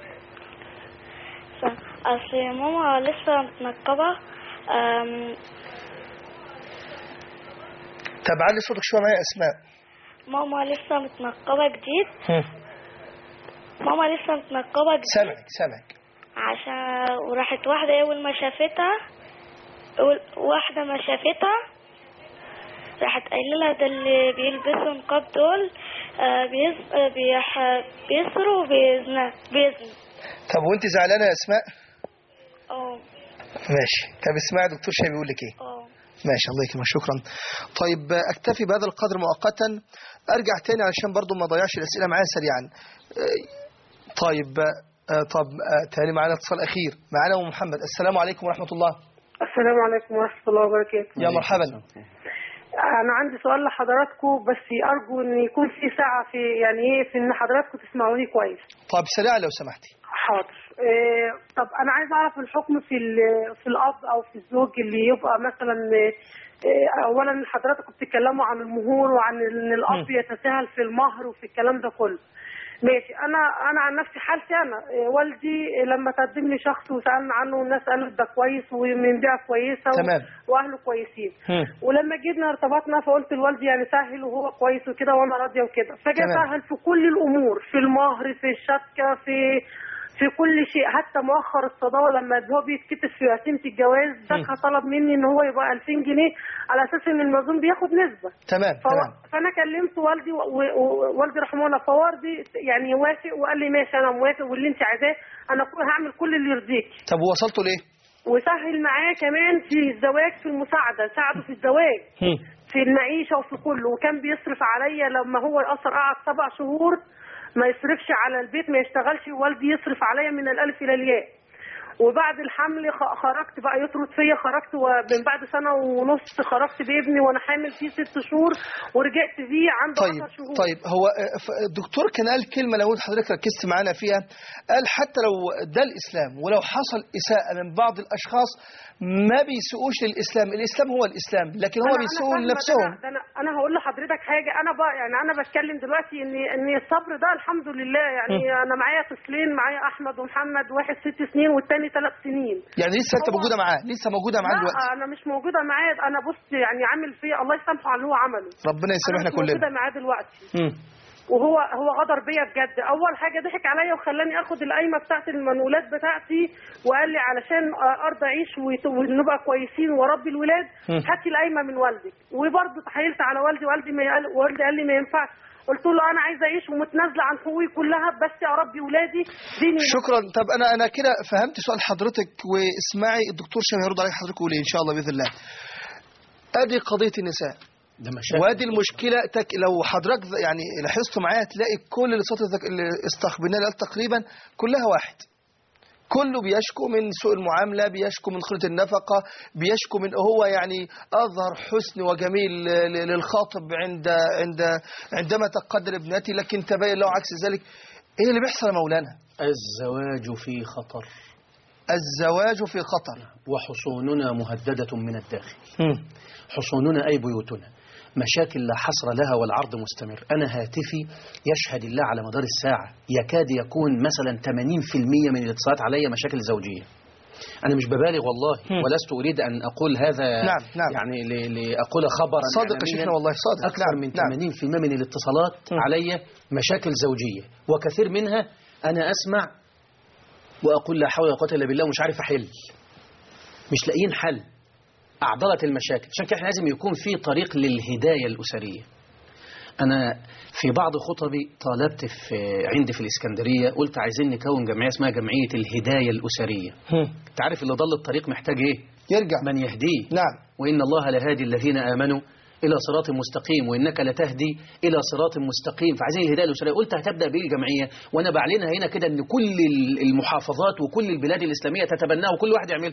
اصل ماما لسه متنقبه. أم... طب علي صوتك شويه معايا يا اسماء. ماما لسه متنقبه جديد. هم. ماما لسه متنقبه جديد. سامعك سامعك. عشان وراحت واحده اول ما شافتها واحده ما شافتها راحت قايله لها ده اللي بيلبسوا نقاب دول بيسروا وبيزنوا بيزنوا. طب وانت زعلانه يا اسماء؟ اه ماشي. طب اسمعي دكتور شاي بيقول لك ايه. اه ماشي الله يكرمك شكرا. طيب اكتفي بهذا القدر مؤقتا، ارجع تاني علشان برضو ما اضيعش الاسئله معايا سريعا. طيب طب تاني معانا اتصال اخير. معانا ام محمد. السلام عليكم ورحمه الله. السلام عليكم ورحمه الله وبركاته. يا مرحبا. أنا عندي سؤال لحضراتكم، بس أرجو إن يكون في ساعة في يعني إيه في إن حضراتكم تسمعوني كويس. طب سريعا لو سمحتي. حاضر. إيه طب أنا عايز أعرف الحكم في في الأب أو في الزوج اللي يبقى مثلا إيه أولا حضراتكم بتتكلموا عن المهور وعن إن الأب يتساهل في المهر وفي الكلام ده كله. ماشي. انا انا عن نفسي حالتي انا إيه والدي لما تقدم لي شخص وسالنا عنه والناس قالت ده كويس ومن بيئه كويسه تمام. واهله كويسين. هم. ولما جينا ارتبطنا فقلت لوالدي يعني سهل وهو كويس وكده وانا راضيه وكده، فجاء سهل في كل الامور، في المهر، في الشبكه، في في كل شيء، حتى مؤخر الصداقه لما هو بيتكتب في قسيمه الجواز زكا طلب مني ان هو يبقى ألفين جنيه على اساس ان المأذون بياخد نسبه. تمام فو... تمام. فانا كلمت والدي ووالدي رحمه الله، فوالدي يعني وافق وقال لي ماشي انا موافق واللي انت عايزاه انا هعمل كل اللي يرضيك. طب وصلتوا ليه؟ وسهل معاه كمان في الزواج، في المساعده، ساعده في الزواج في المعيشه وفي كله، وكان بيصرف عليا لما هو يأثر قعد سبع شهور ما يصرفش على البيت، ما يشتغلش، والدي يصرف عليا من الالف الى الياء. وبعد الحمل خرجت بقى يطرد فيا، خرجت ومن بعد سنه ونص خرجت بابني وانا حامل فيه ست شهور ورجعت بيه عنده طيب عشر شهور. طيب هو الدكتور كان قال كلمه لو حضرتك ركزت معانا فيها، قال حتى لو ده الاسلام ولو حصل اساءه من بعض الاشخاص ما بيسوقوش للاسلام، الاسلام هو الاسلام، لكن هو بيسوقوا لنفسهم. ده انا انا هقول لحضرتك حاجه، انا بقى يعني انا بتكلم دلوقتي ان ان الصبر ده الحمد لله، يعني م. انا معايا طفلين، معايا احمد ومحمد، واحد ست سنين والتاني ثلاث سنين. يعني لسه انت موجوده معاه؟ لسه موجوده معاه دلوقتي؟ لا انا مش موجوده معاه، انا بص يعني عامل فيه الله يسامحه على اللي هو عمله. ربنا يسامحنا كلنا. موجوده معاه دلوقتي. امم وهو هو غدر بيا بجد. اول حاجه ضحك عليا وخلاني اخد القايمه بتاعت المنولات بتاعتي وقال لي علشان ارضى اعيش ونبقى كويسين واربي الولاد هاتي القايمه من والدك. وبرضه تحايلت على والدي، والدي ما قال والدي قال لي ما ينفعش. قلت له انا عايزه اعيش ومتنازله عن حقوقي كلها بس اربي ولادي ديني. شكرا. طب انا انا كده فهمت سؤال حضرتك، واسمعي الدكتور شامي هيرد عليك حضرتك ويقول ان شاء الله باذن الله. ادي قضيه النساء وادي المشكله تك... لو حضرتك يعني لاحظت معايا تلاقي كل اللي صوت اللي استخبرناه تقريبا كلها واحد، كله بيشكو من سوء المعامله، بيشكو من قله النفقه، بيشكو من هو يعني اظهر حسن وجميل للخاطب عند عند عندما تقدر ابنتي، لكن تبين له عكس ذلك. ايه اللي بيحصل يا مولانا؟ الزواج في خطر، الزواج في خطر، وحصوننا مهدده من الداخل. م. حصوننا اي بيوتنا مشاكل لا حصر لها والعرض مستمر. أنا هاتفي يشهد الله على مدار الساعة، يكاد يكون مثلا ثمانين بالمئة من الاتصالات علي مشاكل زوجية. أنا مش ببالغ والله، م. ولست أريد أن أقول هذا نعم نعم. يعني لأقول خبرا صادق يا شيخنا والله صادق. أكثر نعم من نعم. ثمانين بالمئة من الاتصالات م. علي مشاكل زوجية، وكثير منها أنا أسمع وأقول لا حول ولا قوة إلا بالله ومش عارف أحل، مش لاقيين حل، أعضلت المشاكل. عشان كده لازم يكون في طريق للهداية الأسرية. أنا في بعض خطبي طالبت في عندي في الإسكندرية، قلت عايزين نكون جمعية اسمها جمعية الهداية الأسرية. تعرف اللي ضل الطريق محتاج إيه؟ يرجع من يهديه. نعم. وإن الله لهادي الذين آمنوا إلى صراط مستقيم وإنك لتهدي إلى صراط مستقيم. فعايزين الهداية الأسرية. قلت هتبدأ بإيه الجمعية؟ وأنا بعلنها هنا كده إن كل المحافظات وكل البلاد الإسلامية تتبناها وكل واحد يعمل.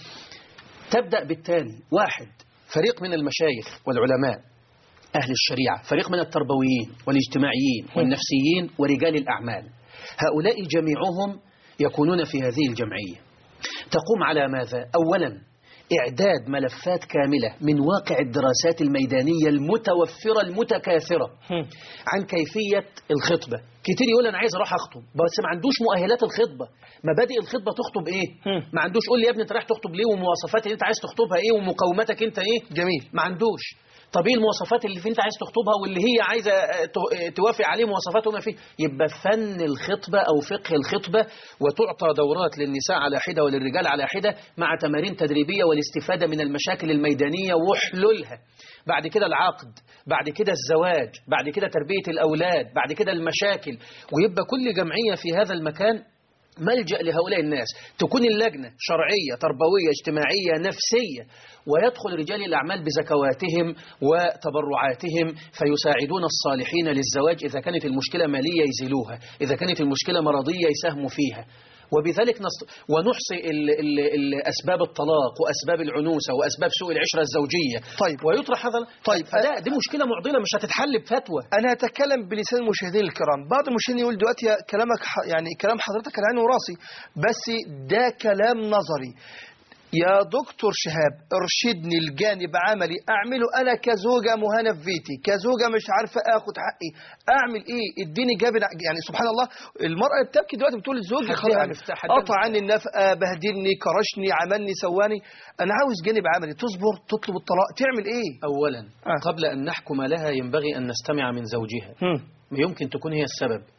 تبدأ بالتالي: واحد، فريق من المشايخ والعلماء أهل الشريعة، فريق من التربويين والاجتماعيين والنفسيين ورجال الأعمال. هؤلاء جميعهم يكونون في هذه الجمعية. تقوم على ماذا؟ أولا إعداد ملفات كاملة من واقع الدراسات الميدانية المتوفرة المتكاثرة عن كيفية الخطبة. كتير يقول أنا عايز أروح أخطب بس ما عندوش مؤهلات الخطبة، مبادئ الخطبة تخطب إيه؟ ما عندوش. قول لي يا ابني أنت رايح تخطب ليه، ومواصفات اللي أنت عايز تخطبها إيه، ومقوماتك أنت إيه؟ جميل. ما عندوش. طب ايه المواصفات اللي انت عايز تخطبها واللي هي عايزه توافق عليه مواصفاته ما فيه؟ يبقى فن الخطبه او فقه الخطبه، وتعطى دورات للنساء على حده وللرجال على حده مع تمارين تدريبيه والاستفاده من المشاكل الميدانيه وحلولها. بعد كده العقد، بعد كده الزواج، بعد كده تربيه الاولاد، بعد كده المشاكل. ويبقى كل جمعيه في هذا المكان ملجأ لهؤلاء الناس. تكون اللجنة شرعية تربوية اجتماعية نفسية، ويدخل رجال الأعمال بزكواتهم وتبرعاتهم فيساعدون الصالحين للزواج. إذا كانت المشكلة مالية يزيلوها، إذا كانت المشكلة مرضية يساهموا فيها. وبذلك نص... ونحصي ال... ال... ال... أسباب الطلاق وأسباب العنوسة وأسباب سوء العشرة الزوجية. طيب. ويطرح هذا. طيب. فلا دي مشكلة معضلة مش هتتحل بفتوى. أنا هتكلم بلسان المشاهدين الكرام. بعض المشاهدين يقول دلوقتي كلامك ح... يعني كلام حضرتك على عيني وراسي، بس ده كلام نظري. يا دكتور شهاب ارشدني الجانب عملي اعمله انا كزوجه مهانه في بيتي، كزوجه مش عارفه اخد حقي، اعمل ايه؟ اديني جاب يعني سبحان الله. المراه بتبكي دلوقتي بتقول زوجي قطع عني النفقه، بهدلني، كرشني، عملني، سواني. انا عاوز جانب عملي. تصبر، تطلب الطلاق، تعمل ايه؟ اولا آه. قبل ان نحكم لها ينبغي ان نستمع من زوجها. م. يمكن تكون هي السبب.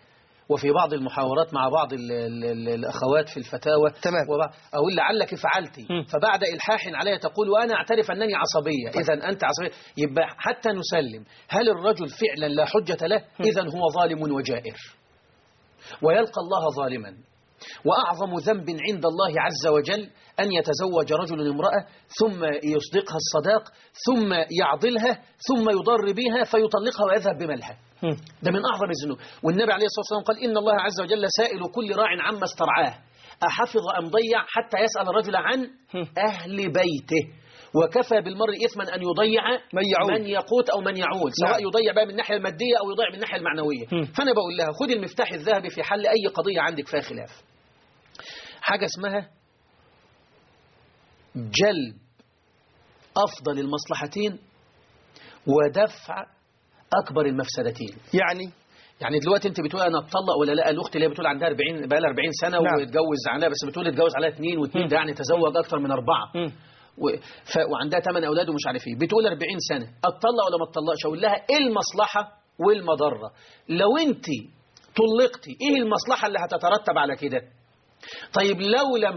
وفي بعض المحاورات مع بعض ال ال ال الأخوات في الفتاوى تمام. أقول لعلك فعلتي م. فبعد إلحاح علي تقول وأنا أعترف أنني عصبية. طيب. إذن أنت عصبية، يبقى حتى نسلم هل الرجل فعلا لا حجة له؟ إذن هو ظالم وجائر ويلقى الله ظالما. وأعظم ذنب عند الله عز وجل أن يتزوج رجل امرأة ثم يصدقها الصداق ثم يعضلها ثم يضر بها فيطلقها ويذهب بمالها. ده من أعظم الذنوب. والنبي عليه الصلاة والسلام قال إن الله عز وجل سائل كل راع عما استرعاه أحفظ أم ضيع، حتى يسأل الرجل عن أهل بيته. وكفى بالمرء إثما أن يضيع من يعول من يقوت أو من يعول، سواء نعم. يضيع بقى من الناحية المادية أو يضيع من الناحية المعنوية. م. فأنا بقول لها خذ المفتاح الذهبي في حل أي قضية عندك فيها خلاف. حاجة اسمها جلب أفضل المصلحتين ودفع أكبر المفسدتين. يعني يعني دلوقتي انت بتقول انا اتطلق ولا لا؟ الاخت اللي بتقول عندها أربعين بقى لها أربعين سنه نعم. واتجوز عليها، بس بتقول اتجوز عليها اثنين واثنين، ده يعني تزوج اكثر من اربعه و... ف... وعندها ثمان اولاد ومش عارف ايه. بتقول أربعين سنه اتطلق ولا ما اتطلقش؟ اقول لها ايه المصلحه والمضره؟ لو انت طلقتي ايه المصلحه اللي هتترتب على كده؟ طيب لو لم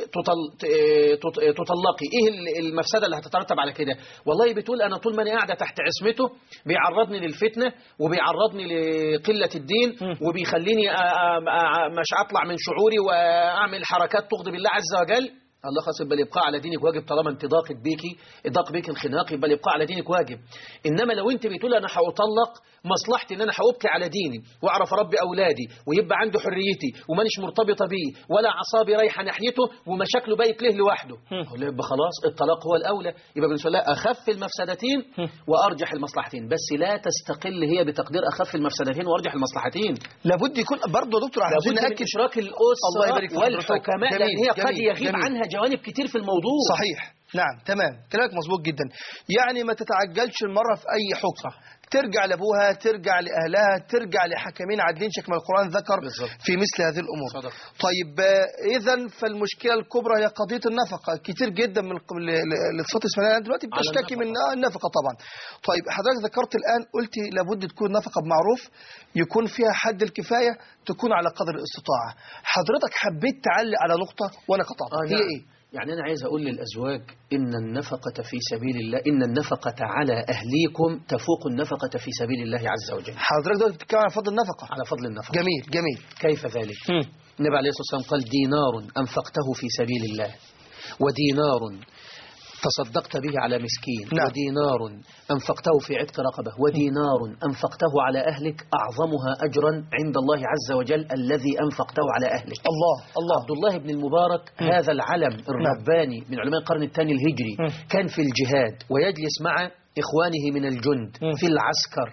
تطلقي ايه المفسده اللي هتترتب على كده؟ والله بتقول انا طول ما انا قاعده تحت عصمته بيعرضني للفتنه وبيعرضني لقله الدين وبيخليني مش اطلع من شعوري واعمل حركات تغضب الله عز وجل. الله خاص يبقى الابقاء على دينك واجب، طالما انت ضاقت بيكي ضاق بيك الخناق يبقى الابقاء على دينك واجب. انما لو انت بتقول انا هطلق مصلحتي ان انا هابقي على ديني واعرف اربي اولادي ويبقى عنده حريتي ومانيش مرتبطه بيه ولا عصابي رايحه ناحيته ومشاكله بايت له لوحده، يبقى خلاص الطلاق هو الاولى. يبقى بالنسبه لها اخف المفسدتين وارجح المصلحتين، بس لا تستقل هي بتقدير اخف المفسدتين وارجح المصلحتين. لابد يكون برضه يا دكتور عايزين ناكد اشراك الاسره والحكماء، لان هي قد يغيب جميل. عنها جوانب كتير في الموضوع. صحيح، نعم تمام، كلامك مظبوط جدا. يعني ما تتعجلش المرة في أي حكم، صح. ترجع لأبوها، ترجع لأهلها، ترجع لحكمين عادلين شكل ما القرآن ذكر بالزبط. في مثل هذه الأمور. صدق. طيب إذن فالمشكلة الكبرى هي قضية النفقة. كتير جدا من الاقتصاد الإسلامي دلوقتي بتشتكي من النفقة طبعا. طيب حضرتك ذكرت الآن قلت لابد تكون نفقة بمعروف، يكون فيها حد الكفاية، تكون على قدر الاستطاعة. حضرتك حبيت تعلق على نقطة وأنا قطعت. آه هي نعم. إيه؟ يعني أنا عايز أقول للأزواج إن النفقة في سبيل الله، إن النفقة على أهليكم تفوق النفقة في سبيل الله عز وجل. حضرتك دلوقتي بتتكلم على فضل النفقة. على فضل النفقة. جميل جميل. كيف ذلك؟ النبي عليه الصلاة والسلام قال دينار أنفقته في سبيل الله ودينار تصدقت به على مسكين نعم. ودينار أنفقته في عتق رقبة ودينار أنفقته على أهلك أعظمها أجرا عند الله عز وجل الذي أنفقته على أهلك. الله الله. عبد الله بن المبارك م. هذا العلم الرباني من علماء القرن الثاني الهجري م. كان في الجهاد ويجلس مع إخوانه من الجند م. في العسكر،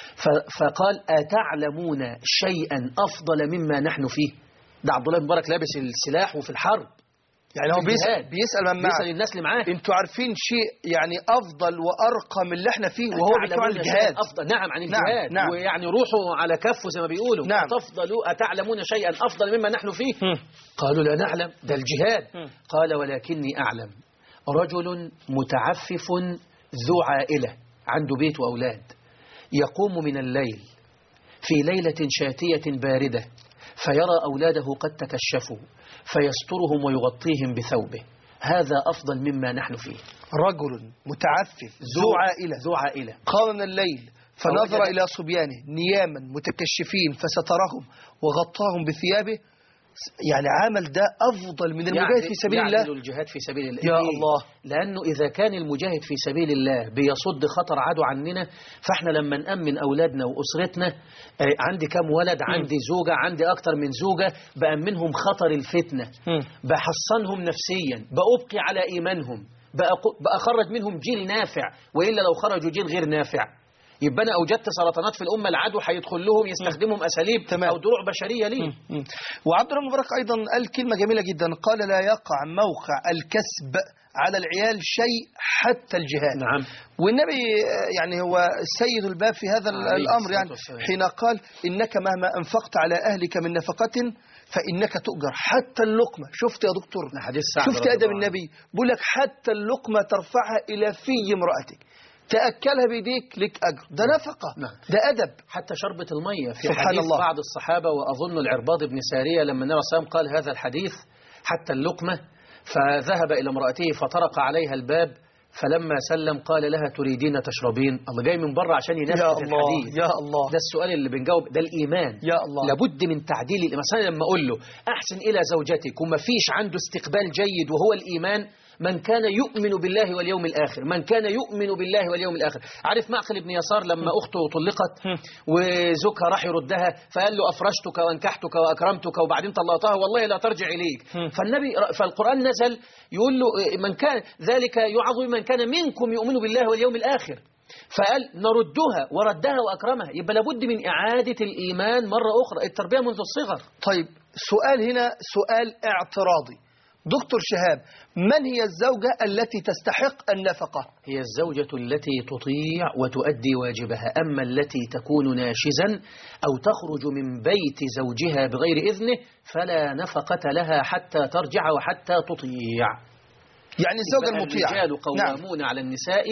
فقال أتعلمون شيئا أفضل مما نحن فيه؟ ده عبد الله بن المبارك لابس السلاح وفي الحرب، يعني هو بيسأل, بيسأل من معه، بيسأل الناس اللي معاه انتوا عارفين شيء يعني أفضل وأرقى من اللي احنا فيه، وهو بيتكلم عن الجهاد. أفضل نعم عن الجهاد، نعم. ويعني روحوا على كفه زي ما بيقولوا نعم. أتفضلوا أتعلمون شيئا أفضل مما نحن فيه؟ م. قالوا لا نعلم، ده الجهاد. م. قال ولكني أعلم رجل متعفف ذو عائلة عنده بيت وأولاد يقوم من الليل في ليلة شاتية باردة فيرى أولاده قد تكشفوا فيسترهم ويغطيهم بثوبه، هذا أفضل مما نحن فيه. رجل متعفف ذو عائلة ذو عائلة قام من الليل فنظر إلى صبيانه نياما متكشفين فسترهم وغطاهم بثيابه، يعني عمل ده أفضل من المجاهد في سبيل الله. يعدل الجهاد في سبيل الله يا الله. لأنه إذا كان المجاهد في سبيل الله بيصد خطر عدو عننا، فإحنا لما نأمن أولادنا وأسرتنا، عندي كم ولد، عندي زوجة، عندي أكتر من زوجة، بأمنهم خطر الفتنة، بحصنهم نفسيا، بأبقي على إيمانهم، بأخرج منهم جيل نافع، وإلا لو خرجوا جيل غير نافع يبقى أنا أوجدت سرطانات في الأمة، العدو هيدخل لهم يستخدمهم أساليب تمام. أو دروع بشرية ليه. وعبد الله المبارك أيضا قال كلمة جميلة جدا، قال لا يقع موقع الكسب على العيال شيء حتى الجهاد. نعم. والنبي يعني هو سيد الباب في هذا الأمر، يعني حين قال إنك مهما أنفقت على أهلك من نفقة فإنك تؤجر حتى اللقمة. شفت يا دكتور، شفت أدب النبي، بقول لك حتى اللقمة ترفعها إلى في امرأتك. تأكلها بيديك لك أجر، ده نفقة. نعم. ده أدب. حتى شربة المية في سبحان حديث الله. بعض الصحابة، وأظن العرباض بن سارية لما النبي صلى الله عليه وسلم قال هذا الحديث حتى اللقمة، فذهب إلى امرأته فطرق عليها الباب، فلما سلم قال لها تريدين تشربين؟ الله جاي من بره عشان ينفذ يا الله الحديث. يا الله. ده السؤال اللي بنجاوب، ده الإيمان. يا الله. لابد من تعديل الإيمان. مثلا لما أقول له أحسن إلى زوجتك وما فيش عنده استقبال جيد وهو الإيمان، من كان يؤمن بالله واليوم الآخر، من كان يؤمن بالله واليوم الآخر. عارف معقل بن يسار لما أخته طلقت وزوجها راح يردها فقال له أفرشتك وانكحتك وأكرمتك وبعدين طلقتها والله لا ترجع إليك. فالنبي فالقرآن نزل يقول له من كان ذلك يعظ من كان منكم يؤمن بالله واليوم الآخر، فقال نردها وردها وأكرمها. يبقى لابد من إعادة الإيمان مرة أخرى، التربية منذ الصغر. طيب سؤال هنا، سؤال اعتراضي. دكتور شهاب، من هي الزوجة التي تستحق النفقة؟ هي الزوجة التي تطيع وتؤدي واجبها. أما التي تكون ناشزا أو تخرج من بيت زوجها بغير إذنه فلا نفقة لها حتى ترجع وحتى تطيع. يعني الزوجة المطيعة. الرجال قوامون نعم. على النساء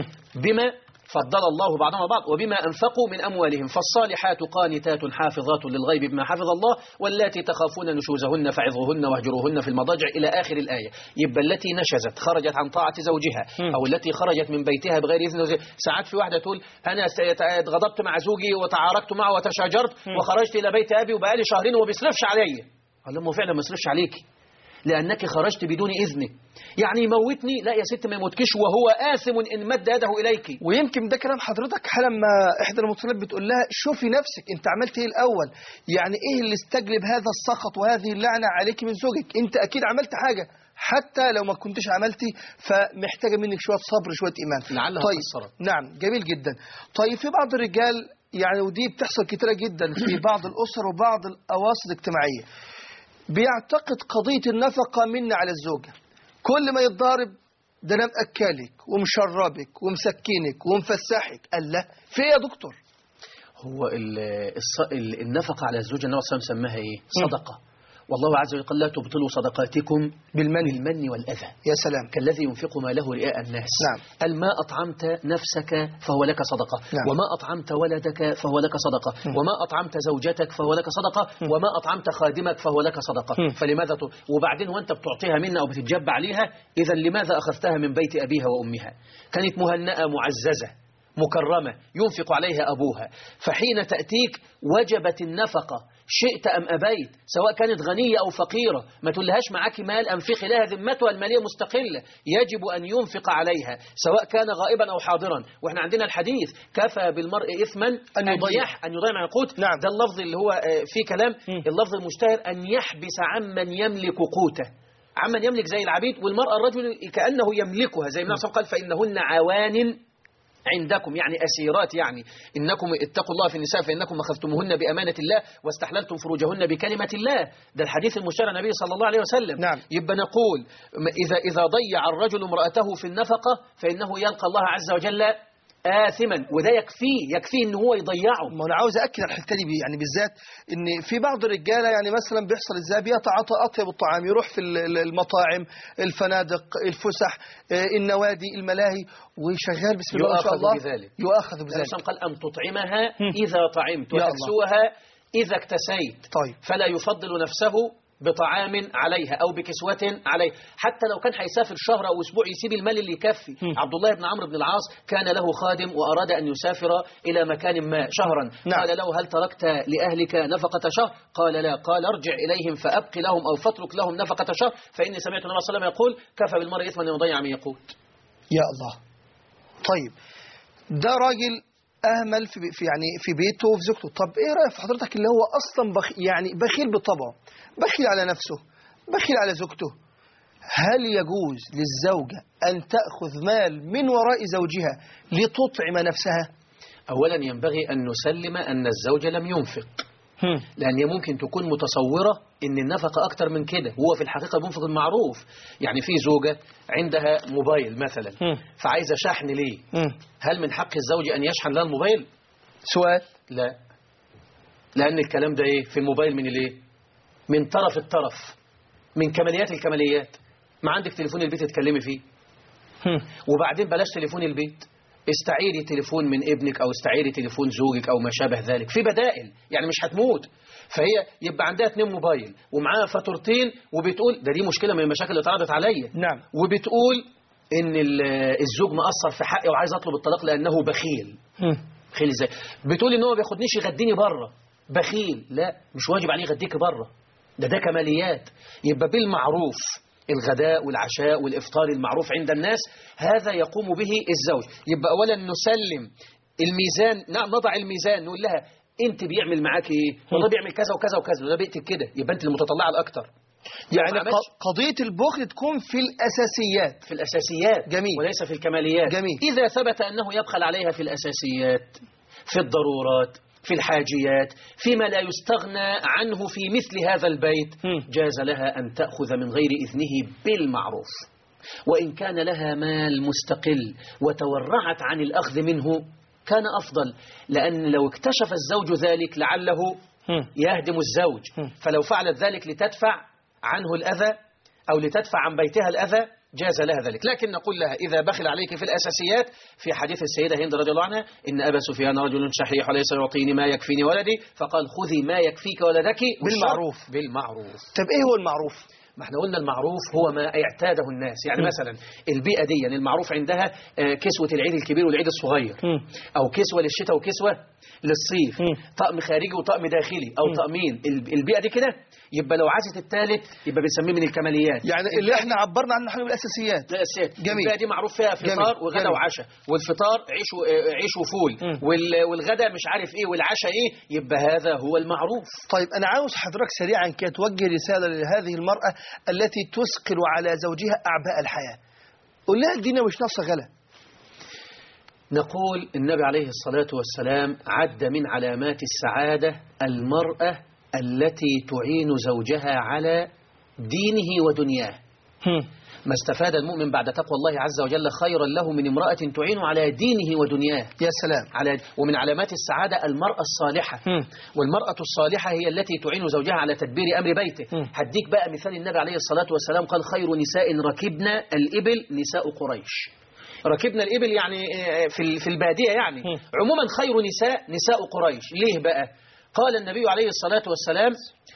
بما فضل الله بعضهم على بعض وبما أنفقوا من أموالهم، فالصالحات قانتات حافظات للغيب بما حفظ الله، واللاتي تخافون نشوزهن فعظوهن واهجروهن في المضاجع إلى آخر الآية. يبقى التي نشزت خرجت عن طاعة زوجها أو التي خرجت من بيتها بغير إذن زوجها. ساعات في واحدة تقول أنا اتغضبت مع زوجي وتعاركت معه وتشاجرت وخرجت إلى بيت أبي وبقالي شهرين وما بيصرفش عليا. قال لهم فعلا ما يصرفش عليكي لأنك خرجت بدون إذنه. يعني يموتني؟ لا يا ست ما يموتكش وهو آثم إن مد يده إليك. ويمكن ده كلام حضرتك لما إحدى المتصلات بتقول لها شوفي نفسك أنت عملت إيه الأول، يعني إيه اللي استجلب هذا السخط وهذه اللعنة عليك من زوجك؟ أنت أكيد عملت حاجة، حتى لو ما كنتش عملتي فمحتاجة منك شوية صبر شوية إيمان. لعلها طيب قصرت. نعم جميل جدا. طيب في بعض الرجال يعني، ودي بتحصل كتيرة جدا في بعض الأسر وبعض الأواسط الاجتماعية، بيعتقد قضية النفقة منا على الزوجة. كل ما يتضارب ده انا مأكلك ومشربك ومسكنك ومفسحك. قال لا في يا دكتور. هو النفقة على الزوجة النبي صلى الله عليه وسلم سماها ايه؟ صدقة. والله عز وجل قال لا تبطلوا صدقاتكم بالمن, بالمن والأذى. يا سلام. كالذي ينفق ماله رئاء الناس. نعم. قال ما أطعمت نفسك فهو لك صدقة. نعم. وما أطعمت ولدك فهو لك صدقة. نعم. وما أطعمت زوجتك فهو لك صدقة. نعم. وما أطعمت خادمك فهو لك صدقة. نعم. فلماذا ت... وبعدين وأنت بتعطيها منها أو بتتجب عليها، إذا لماذا أخذتها من بيت أبيها وأمها؟ كانت مهنأة معززة مكرمة ينفق عليها أبوها، فحين تأتيك وجبت النفقة شئت أم أبيت، سواء كانت غنية أو فقيرة. ما تقولهاش معك مال أنفقي لها، ذمتها المالية مستقلة، يجب أن ينفق عليها سواء كان غائبا أو حاضرا. وإحنا عندنا الحديث كفى بالمرء إثما أن يضيع أن يضيع مع القوت. نعم. ده اللفظ اللي هو فيه كلام. م. اللفظ المشتهر أن يحبس عمن يملك قوته، عمن يملك زي العبيد، والمرأة الرجل كأنه يملكها، زي ما قال فإنهن عوان عندكم، يعني أسيرات، يعني إنكم اتقوا الله في النساء فإنكم أخذتموهن بأمانة الله واستحللتم فروجهن بكلمة الله. ده الحديث المشترى النبي صلى الله عليه وسلم. نعم. يبقى نقول إذا إذا ضيع الرجل امرأته في النفقة فإنه يلقى الله عز وجل آثما، وده يكفيه يكفيه ان هو يضيعه. ما انا عاوز اكد على الحته دي يعني بالذات، ان في بعض الرجاله يعني مثلا بيحصل ازاي، بيتعاطى اطيب الطعام، يروح في المطاعم الفنادق الفسح النوادي الملاهي وشغال بسم الله ما شاء الله بذلك. يؤاخذ بذلك. قال ان تطعمها اذا طعمت وتكسوها اذا اكتسيت. طيب. فلا يفضل نفسه بطعام عليها أو بكسوة عليها، حتى لو كان هيسافر شهر أو أسبوع يسيب المال اللي يكفي. م. عبد الله بن عمرو بن العاص كان له خادم وأراد أن يسافر إلى مكان ما شهرا. نعم. قال له هل تركت لأهلك نفقة شهر؟ قال لا. قال ارجع إليهم فأبقي لهم أو فاترك لهم نفقة شهر، فإني سمعت النبي صلى الله عليه وسلم يقول كفى بالمرء إثما أن يضيع من يقوت. يا الله. طيب ده راجل أهمل في في يعني في بيته وفي زوجته. طب إيه رأيك في حضرتك اللي هو أصلا بخ يعني بخيل بطبعه، بخيل على نفسه، بخيل على زوجته؟ هل يجوز للزوجة أن تأخذ مال من وراء زوجها لتطعم نفسها؟ أولا ينبغي أن نسلم أن الزوج لم ينفق، لأن هي ممكن تكون متصورة إن النفقة أكتر من كده، هو في الحقيقة بينفق المعروف. يعني في زوجة عندها موبايل مثلا فعايزة شحن ليه، هل من حق الزوج أن يشحن لها الموبايل؟ سؤال لا، لأن الكلام ده إيه في الموبايل من الإيه؟ من طرف الطرف، من كماليات الكماليات. ما عندك تليفون البيت تتكلمي فيه، وبعدين بلاش تليفون البيت، استعيري تليفون من ابنك أو استعيري تليفون زوجك أو ما شابه ذلك، في بدائل يعني مش هتموت. فهي يبقى عندها اتنين موبايل ومعاها فاتورتين وبتقول ده دي مشكلة من المشاكل اللي اتعرضت عليا. نعم. وبتقول إن الزوج مقصر في حقي وعايز أطلب الطلاق لأنه بخيل. بخيل إزاي؟ بتقول إن هو ما بياخدنيش يغديني بره، بخيل. لا، مش واجب عليه يغديك بره، ده ده كماليات. يبقى بالمعروف الغداء والعشاء والإفطار المعروف عند الناس هذا يقوم به الزوج. يبقى أولا نسلم الميزان، نعم نضع الميزان، نقول لها أنت بيعمل معاك إيه؟ والله بيعمل كذا وكذا وكذا، وده بيقتل كده، يبقى أنت المتطلعة الأكتر. يعني قضية البخل تكون في الأساسيات، في الأساسيات جميل، وليس في الكماليات. جميل. إذا ثبت أنه يبخل عليها في الأساسيات، في الضرورات، في الحاجيات، فيما لا يستغنى عنه في مثل هذا البيت، جاز لها أن تأخذ من غير إذنه بالمعروف. وإن كان لها مال مستقل وتورعت عن الأخذ منه كان أفضل، لأن لو اكتشف الزوج ذلك لعله يهدم الزوج، فلو فعلت ذلك لتدفع عنه الأذى أو لتدفع عن بيتها الأذى جاز لها ذلك. لكن نقول لها إذا بخل عليك في الأساسيات، في حديث السيدة هند رضي الله عنها إن أبا سفيان رجل شحيح وليس يعطيني ما يكفيني ولدي، فقال خذي ما يكفيك ولدك بالمعروف. بالمعروف. طب إيه هو المعروف؟ ما احنا قلنا المعروف هو ما اعتاده الناس. يعني م. مثلا البيئة دي يعني المعروف عندها كسوة العيد الكبير والعيد الصغير، م. أو كسوة للشتاء وكسوة للصيف، م. طقم خارجي وطقم داخلي أو م. طقمين. البيئة دي كده يبقى لو عازت الثالث يبقى بنسميه من الكماليات، يعني اللي احنا عبرنا عنه نحن بالأساسيات. الأساسيات. جميل. البيئة دي معروف فيها فطار وغدا وعشاء، والفطار عيش عيش وفول، والغدا مش عارف ايه، والعشاء ايه، يبقى هذا هو المعروف. طيب أنا عاوز حضرتك سريعا كده توجه رسالة لهذه المرأة التي تثقل على زوجها أعباء الحياة، قل لها الدنيا مش ناقصة غلا. نقول النبي عليه الصلاة والسلام عد من علامات السعادة المرأة التي تعين زوجها على دينه ودنياه. ما استفاد المؤمن بعد تقوى الله عز وجل خيرا له من امرأة تعين على دينه ودنياه. يا سلام. على ومن علامات السعادة المرأة الصالحة. م. والمرأة الصالحة هي التي تعين زوجها على تدبير أمر بيته. م. هديك بقى مثال النبي عليه الصلاة والسلام قال خير نساء ركبنا الإبل نساء قريش. ركبنا الإبل يعني في في البادية يعني. م. عموما خير نساء نساء قريش. ليه بقى؟ قال النبي عليه الصلاة والسلام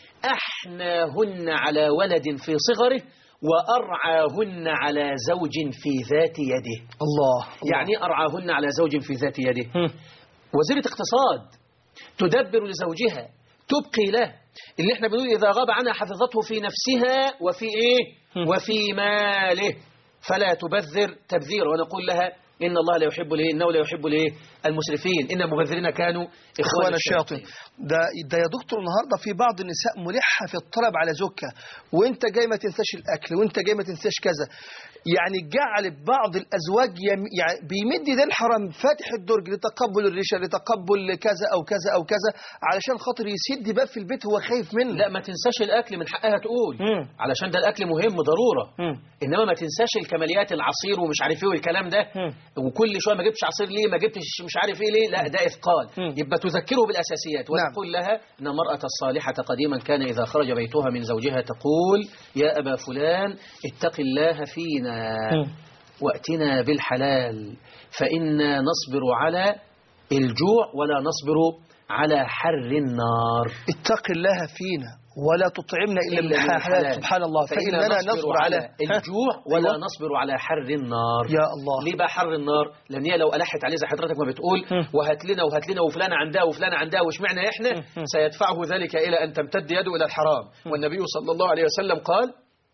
أحناهن على ولد في صغره وأرعاهن على زوج في ذات يده. الله, الله. يعني أرعاهن على زوج في ذات يده. هم. وزيرة اقتصاد تدبر لزوجها تبقي له، اللي احنا بنقول إذا غاب عنها حفظته في نفسها وفي إيه هم. وفي ماله فلا تبذر تبذير. ونقول لها إن الله لا يحب ليه إنه لا يحب ليه المسرفين إن المبذرين كانوا إخوان الشياطين. ده ده يا دكتور النهارده في بعض النساء ملحة في الطلب على زوجها، وانت جاي ما تنساش الأكل وانت جاي ما تنساش كذا، يعني جعل بعض الأزواج يم يعني بيمد ده الحرام فاتح الدرج لتقبل الرشا لتقبل كذا أو كذا أو كذا علشان خاطر يسد باب في البيت هو خايف منه. لا ما تنساش الأكل من حقها تقول مم. علشان ده الأكل مهم ضرورة، مم. إنما ما تنساش الكماليات العصير ومش عارف ايه والكلام ده، مم. وكل شوية ما جبتش عصير ليه ما جبتش مش عارف ايه ليه، لا ده إثقال. مم. يبقى تذكره بالأساسيات وتقول نعم. لها إن المرأة الصالحة قديما كان إذا خرج بيتها من زوجها تقول يا أبا فلان اتق الله فينا مم. وأتنا بالحلال فإنا نصبر على الجوع ولا نصبر على حر النار. اتق الله فينا ولا تطعمنا إلا بالحلال. سبحان الله. فإننا نصبر على الجوع ولا أيوة. نصبر على حر النار. يا الله. ليه بقى حر النار؟ لأن هي لو ألحت عليه زي حضرتك ما بتقول وهات لنا وهات لنا وفلان عندها وفلان عندها واشمعنا إحنا سيدفعه ذلك إلى أن تمتد يده إلى الحرام. والنبي صلى الله عليه وسلم قال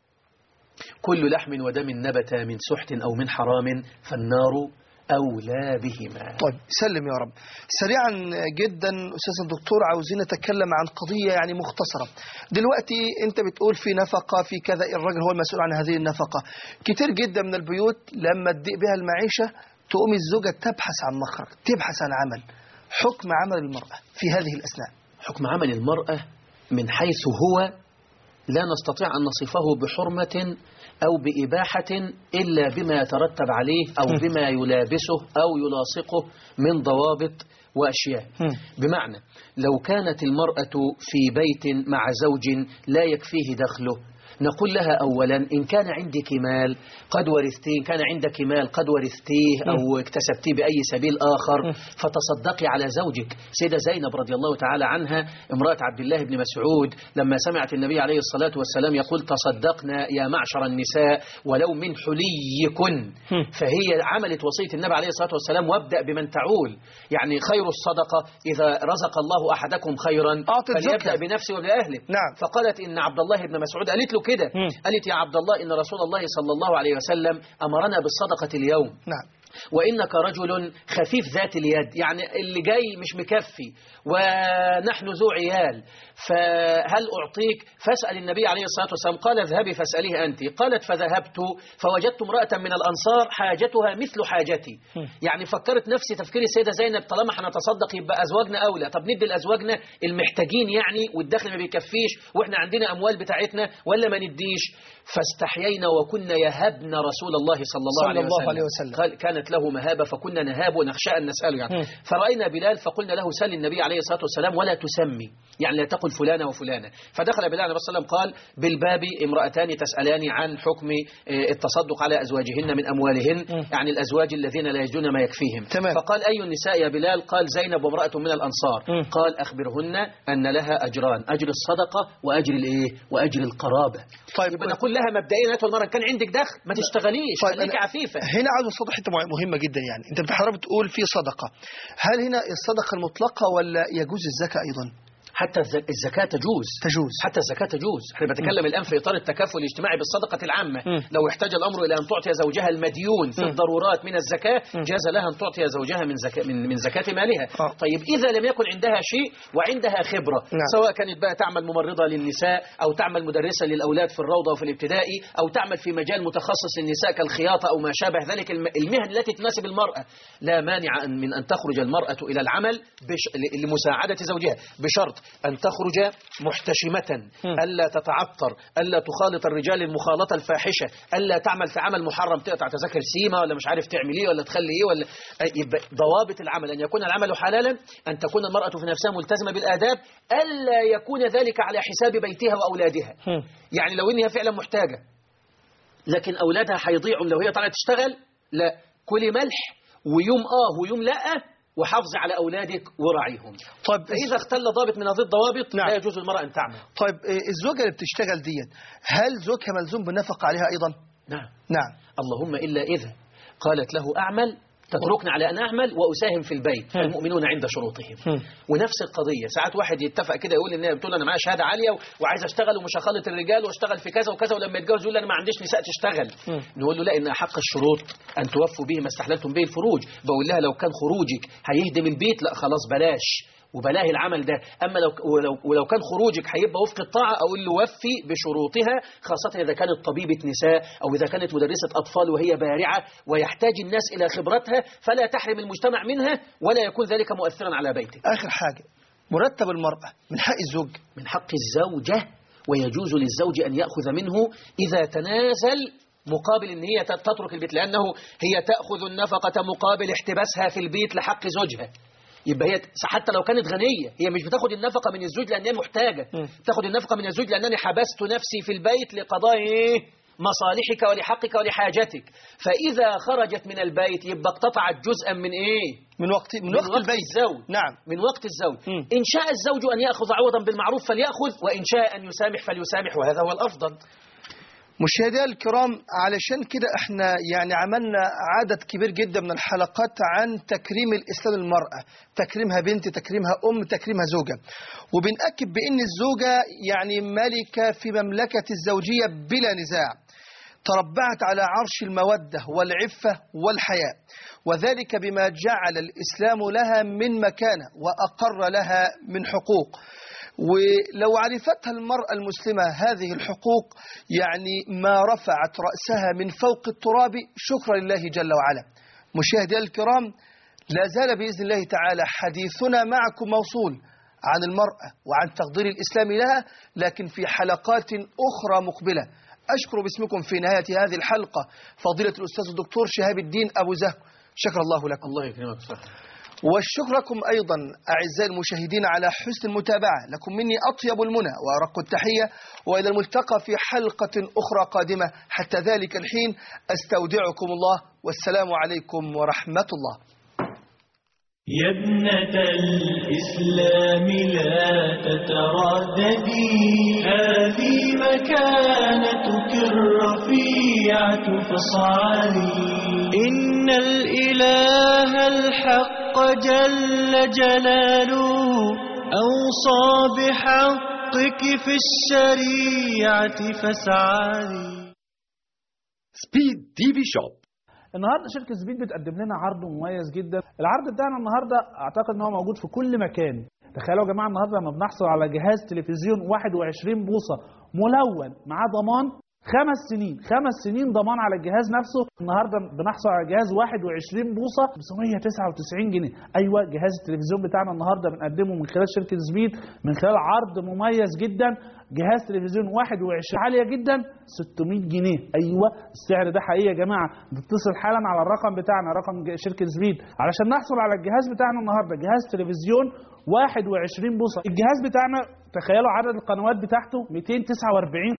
كل لحم ودم نبت من سحت أو من حرام فالنار أولى بهما. طيب سلم يا رب. سريعا جدا أستاذ الدكتور عاوزين نتكلم عن قضية يعني مختصرة. دلوقتي أنت بتقول في نفقة في كذا، الرجل هو المسؤول عن هذه النفقة. كتير جدا من البيوت لما تضيق بها المعيشة تقوم الزوجة تبحث عن مخرج، تبحث عن عمل. حكم عمل المرأة في هذه الأثناء. حكم عمل المرأة من حيث هو لا نستطيع أن نصفه بحرمة أو بإباحة إلا بما يترتب عليه أو بما يلابسه أو يلاصقه من ضوابط وأشياء. بمعنى لو كانت المرأة في بيت مع زوج لا يكفيه دخله نقول لها أولا إن كان عندك مال قد ورثتيه، إن كان عندك مال قد ورثتيه أو اكتسبتيه بأي سبيل آخر فتصدقي على زوجك. سيدة زينب رضي الله تعالى عنها امرأة عبد الله بن مسعود لما سمعت النبي عليه الصلاة والسلام يقول تصدقنا يا معشر النساء ولو من حليكن، فهي عملت وصية النبي عليه الصلاة والسلام وابدأ بمن تعول. يعني خير الصدقة إذا رزق الله أحدكم خيرا فليبدأ بنفسه وبأهله. نعم. فقالت إن عبد الله بن مسعود قالت له كده، قالت يا عبد الله إن رسول الله صلى الله عليه وسلم أمرنا بالصدقة اليوم. نعم. وإنك رجل خفيف ذات اليد، يعني اللي جاي مش مكفي ونحن ذو عيال، فهل أعطيك؟ فاسأل النبي عليه الصلاة والسلام. قال اذهبي فاسأليه أنت. قالت فذهبت فوجدت امرأة من الأنصار حاجتها مثل حاجتي. يعني فكرت نفسي تفكير السيدة زينب، طالما هنتصدق يبقى أزواجنا أولى، طب ندي لأزواجنا المحتاجين يعني والدخل ما بيكفيش وإحنا عندنا أموال بتاعتنا ولا ما نديش؟ فاستحيينا وكنا يهبن رسول الله صلى الله, صلى عليه, الله وسلم. عليه وسلم. قال كانت له مهابة فكنا نهاب ونخشى أن نسأله يعني. فرأينا بلال فقلنا له سل النبي عليه الصلاة والسلام ولا تسمي، يعني لا تقل فلانة وفلانة. فدخل بلال عليه الصلاة والسلام قال بالباب امرأتان تسألان عن حكم التصدق على أزواجهن من أموالهن، يعني الأزواج الذين لا يجدون ما يكفيهم. تمام. فقال أي النساء يا بلال؟ قال زينب وامرأة من الأنصار. قال أخبرهن أن لها أجران، أجر الصدقة وأجر الإيه؟ وأجر القرابة. طيب يبقى نقول لها مبدئيا أول مرة كان عندك دخل ما تشتغليش، طيب خليك عفيفة. هنا عاوز الصدقة حتة مهمة جدا، يعني أنت بتحرم بتقول في صدقة، هل هنا الصدقة المطلقة ولا يجوز الزكاة أيضا؟ حتى الزكاة تجوز تجوز حتى الزكاة تجوز. احنا بنتكلم الآن في إطار التكافل الاجتماعي بالصدقة العامة. م. لو احتاج الأمر إلى أن تعطي زوجها المديون في م. الضرورات من الزكاة م. جاز لها أن تعطي زوجها من زكاة من, من زكاة مالها. آه. طيب إذا لم يكن عندها شيء وعندها خبرة، نعم. سواء كانت بقى تعمل ممرضة للنساء أو تعمل مدرسة للأولاد في الروضة وفي الابتدائي أو تعمل في مجال متخصص للنساء كالخياطة أو ما شابه ذلك المهن التي تناسب المرأة، لا مانع من أن تخرج المرأة إلى العمل بش... لمساعدة زوجها بشرط أن تخرج محتشمة، ألا تتعطر، ألا تخالط الرجال المخالطة الفاحشة، ألا تعمل في عمل محرم تقطع تذاكر سيما ولا مش عارف تعمل ايه ولا تخلي ايه ولا. يبقى ضوابط العمل أن يكون العمل حلالا، أن تكون المرأة في نفسها ملتزمة بالآداب، ألا يكون ذلك على حساب بيتها وأولادها. يعني لو إنها فعلا محتاجة لكن أولادها هيضيعوا لو هي طلعت تشتغل، لا، كلي ملح ويوم آه ويوم لا وحافظي على أولادك ورعيهم. طيب إذا اختل ضابط من هذه الضوابط، نعم. لا يجوز المرأة أن تعمل. طيب الزوجة اللي بتشتغل دي هل زوجها ملزوم بالنفقة عليها أيضا؟ نعم نعم. اللهم إلا إذا قالت له أعمل تتركني على أن أعمل وأساهم في البيت. هم. المؤمنون عند شروطهم. هم. ونفس القضية ساعات واحد يتفق كده يقول إن بتقول أنا معايا شهادة عالية وعايز أشتغل ومش هخلط الرجال وأشتغل في كذا وكذا، ولما يتجوز يقول أنا ما عنديش نساء تشتغل. هم. نقول له لا، إن أحق الشروط أن توفوا به ما استحللتم به الفروج. بقول لها لو كان خروجك هيهدم البيت لا خلاص بلاش وبلاه العمل ده، أما لو ولو, ولو كان خروجك هيبقى وفق الطاعة أقول له وفي بشروطها، خاصة إذا كانت طبيبة نساء أو إذا كانت مدرسة أطفال وهي بارعة ويحتاج الناس إلى خبرتها، فلا تحرم المجتمع منها ولا يكون ذلك مؤثرا على بيتك. آخر حاجة، مرتب المرأة من حق الزوج؟ من حق الزوجة، ويجوز للزوج أن يأخذ منه إذا تنازل مقابل ان هي تترك البيت، لأنه هي تأخذ النفقة مقابل احتباسها في البيت لحق زوجها. يبقى هي حتى لو كانت غنية هي مش بتاخد النفقة من الزوج لأنها محتاجة، بتاخد النفقة من الزوج لأنني حبست نفسي في البيت لقضاء مصالحك ولحقك ولحاجتك. فإذا خرجت من البيت يبقى اقتطعت جزءا من إيه؟ من وقت من, من وقت, وقت البيت. الزوج. نعم، من وقت الزوج. م. إن شاء الزوج أن يأخذ عوضا بالمعروف فليأخذ، وإن شاء أن يسامح فليسامح، وهذا هو الأفضل. مشاهدينا الكرام، علشان كده احنا يعني عملنا عدد كبير جدا من الحلقات عن تكريم الإسلام للمرأة، تكريمها بنت، تكريمها أم، تكريمها زوجة، وبنأكد بأن الزوجة يعني ملكة في مملكة الزوجية بلا نزاع، تربعت على عرش المودة والعفة والحياء، وذلك بما جعل الإسلام لها من مكانة وأقر لها من حقوق. ولو عرفتها المرأة المسلمة هذه الحقوق يعني ما رفعت رأسها من فوق التراب شكرا لله جل وعلا. مشاهدينا الكرام، لا زال بإذن الله تعالى حديثنا معكم موصول عن المرأة وعن تقدير الإسلام لها، لكن في حلقات أخرى مقبلة. أشكر باسمكم في نهاية هذه الحلقة فضيلة الأستاذ الدكتور شهاب الدين أبو زهو، شكر الله لكم. الله يكرمك. صح. والشكر لكم أيضا أعزائي المشاهدين على حسن المتابعة. لكم مني أطيب المنى وأرق التحية، وإلى الملتقى في حلقة أخرى قادمة. حتى ذلك الحين أستودعكم الله، والسلام عليكم ورحمة الله. يا ابنة الإسلام لا تترددي، هذه مكانتك الرفيعة فاصعدي. إن الإله الحق جل جلاله أوصى بحقك في الشريعة فاسعدي. سبيد تي في شوب. النهارده شركه سبيد بتقدم لنا عرض مميز جدا. العرض بتاعنا النهارده اعتقد ان هو موجود في كل مكان. تخيلوا يا جماعه النهارده لما بنحصل على جهاز تلفزيون واحد وعشرين بوصه ملون معاه ضمان خمس سنين، خمس سنين ضمان على الجهاز نفسه. النهارده بنحصل على جهاز واحد وعشرين بوصه ب تسعمية وتسعة وتسعين جنيه. ايوه جهاز التلفزيون بتاعنا النهارده بنقدمه من خلال شركه سبيد من خلال عرض مميز جدا. جهاز تلفزيون واحد وعشرين عاليه جدا ستمية جنيه. ايوه السعر ده حقيقي يا جماعه. نتصل حالا على الرقم بتاعنا رقم شركه سبيد علشان نحصل على الجهاز بتاعنا النهارده. جهاز تلفزيون واحد وعشرين بوصه. الجهاز بتاعنا تخيلوا عدد القنوات بتاعته مئتين وتسعة وأربعين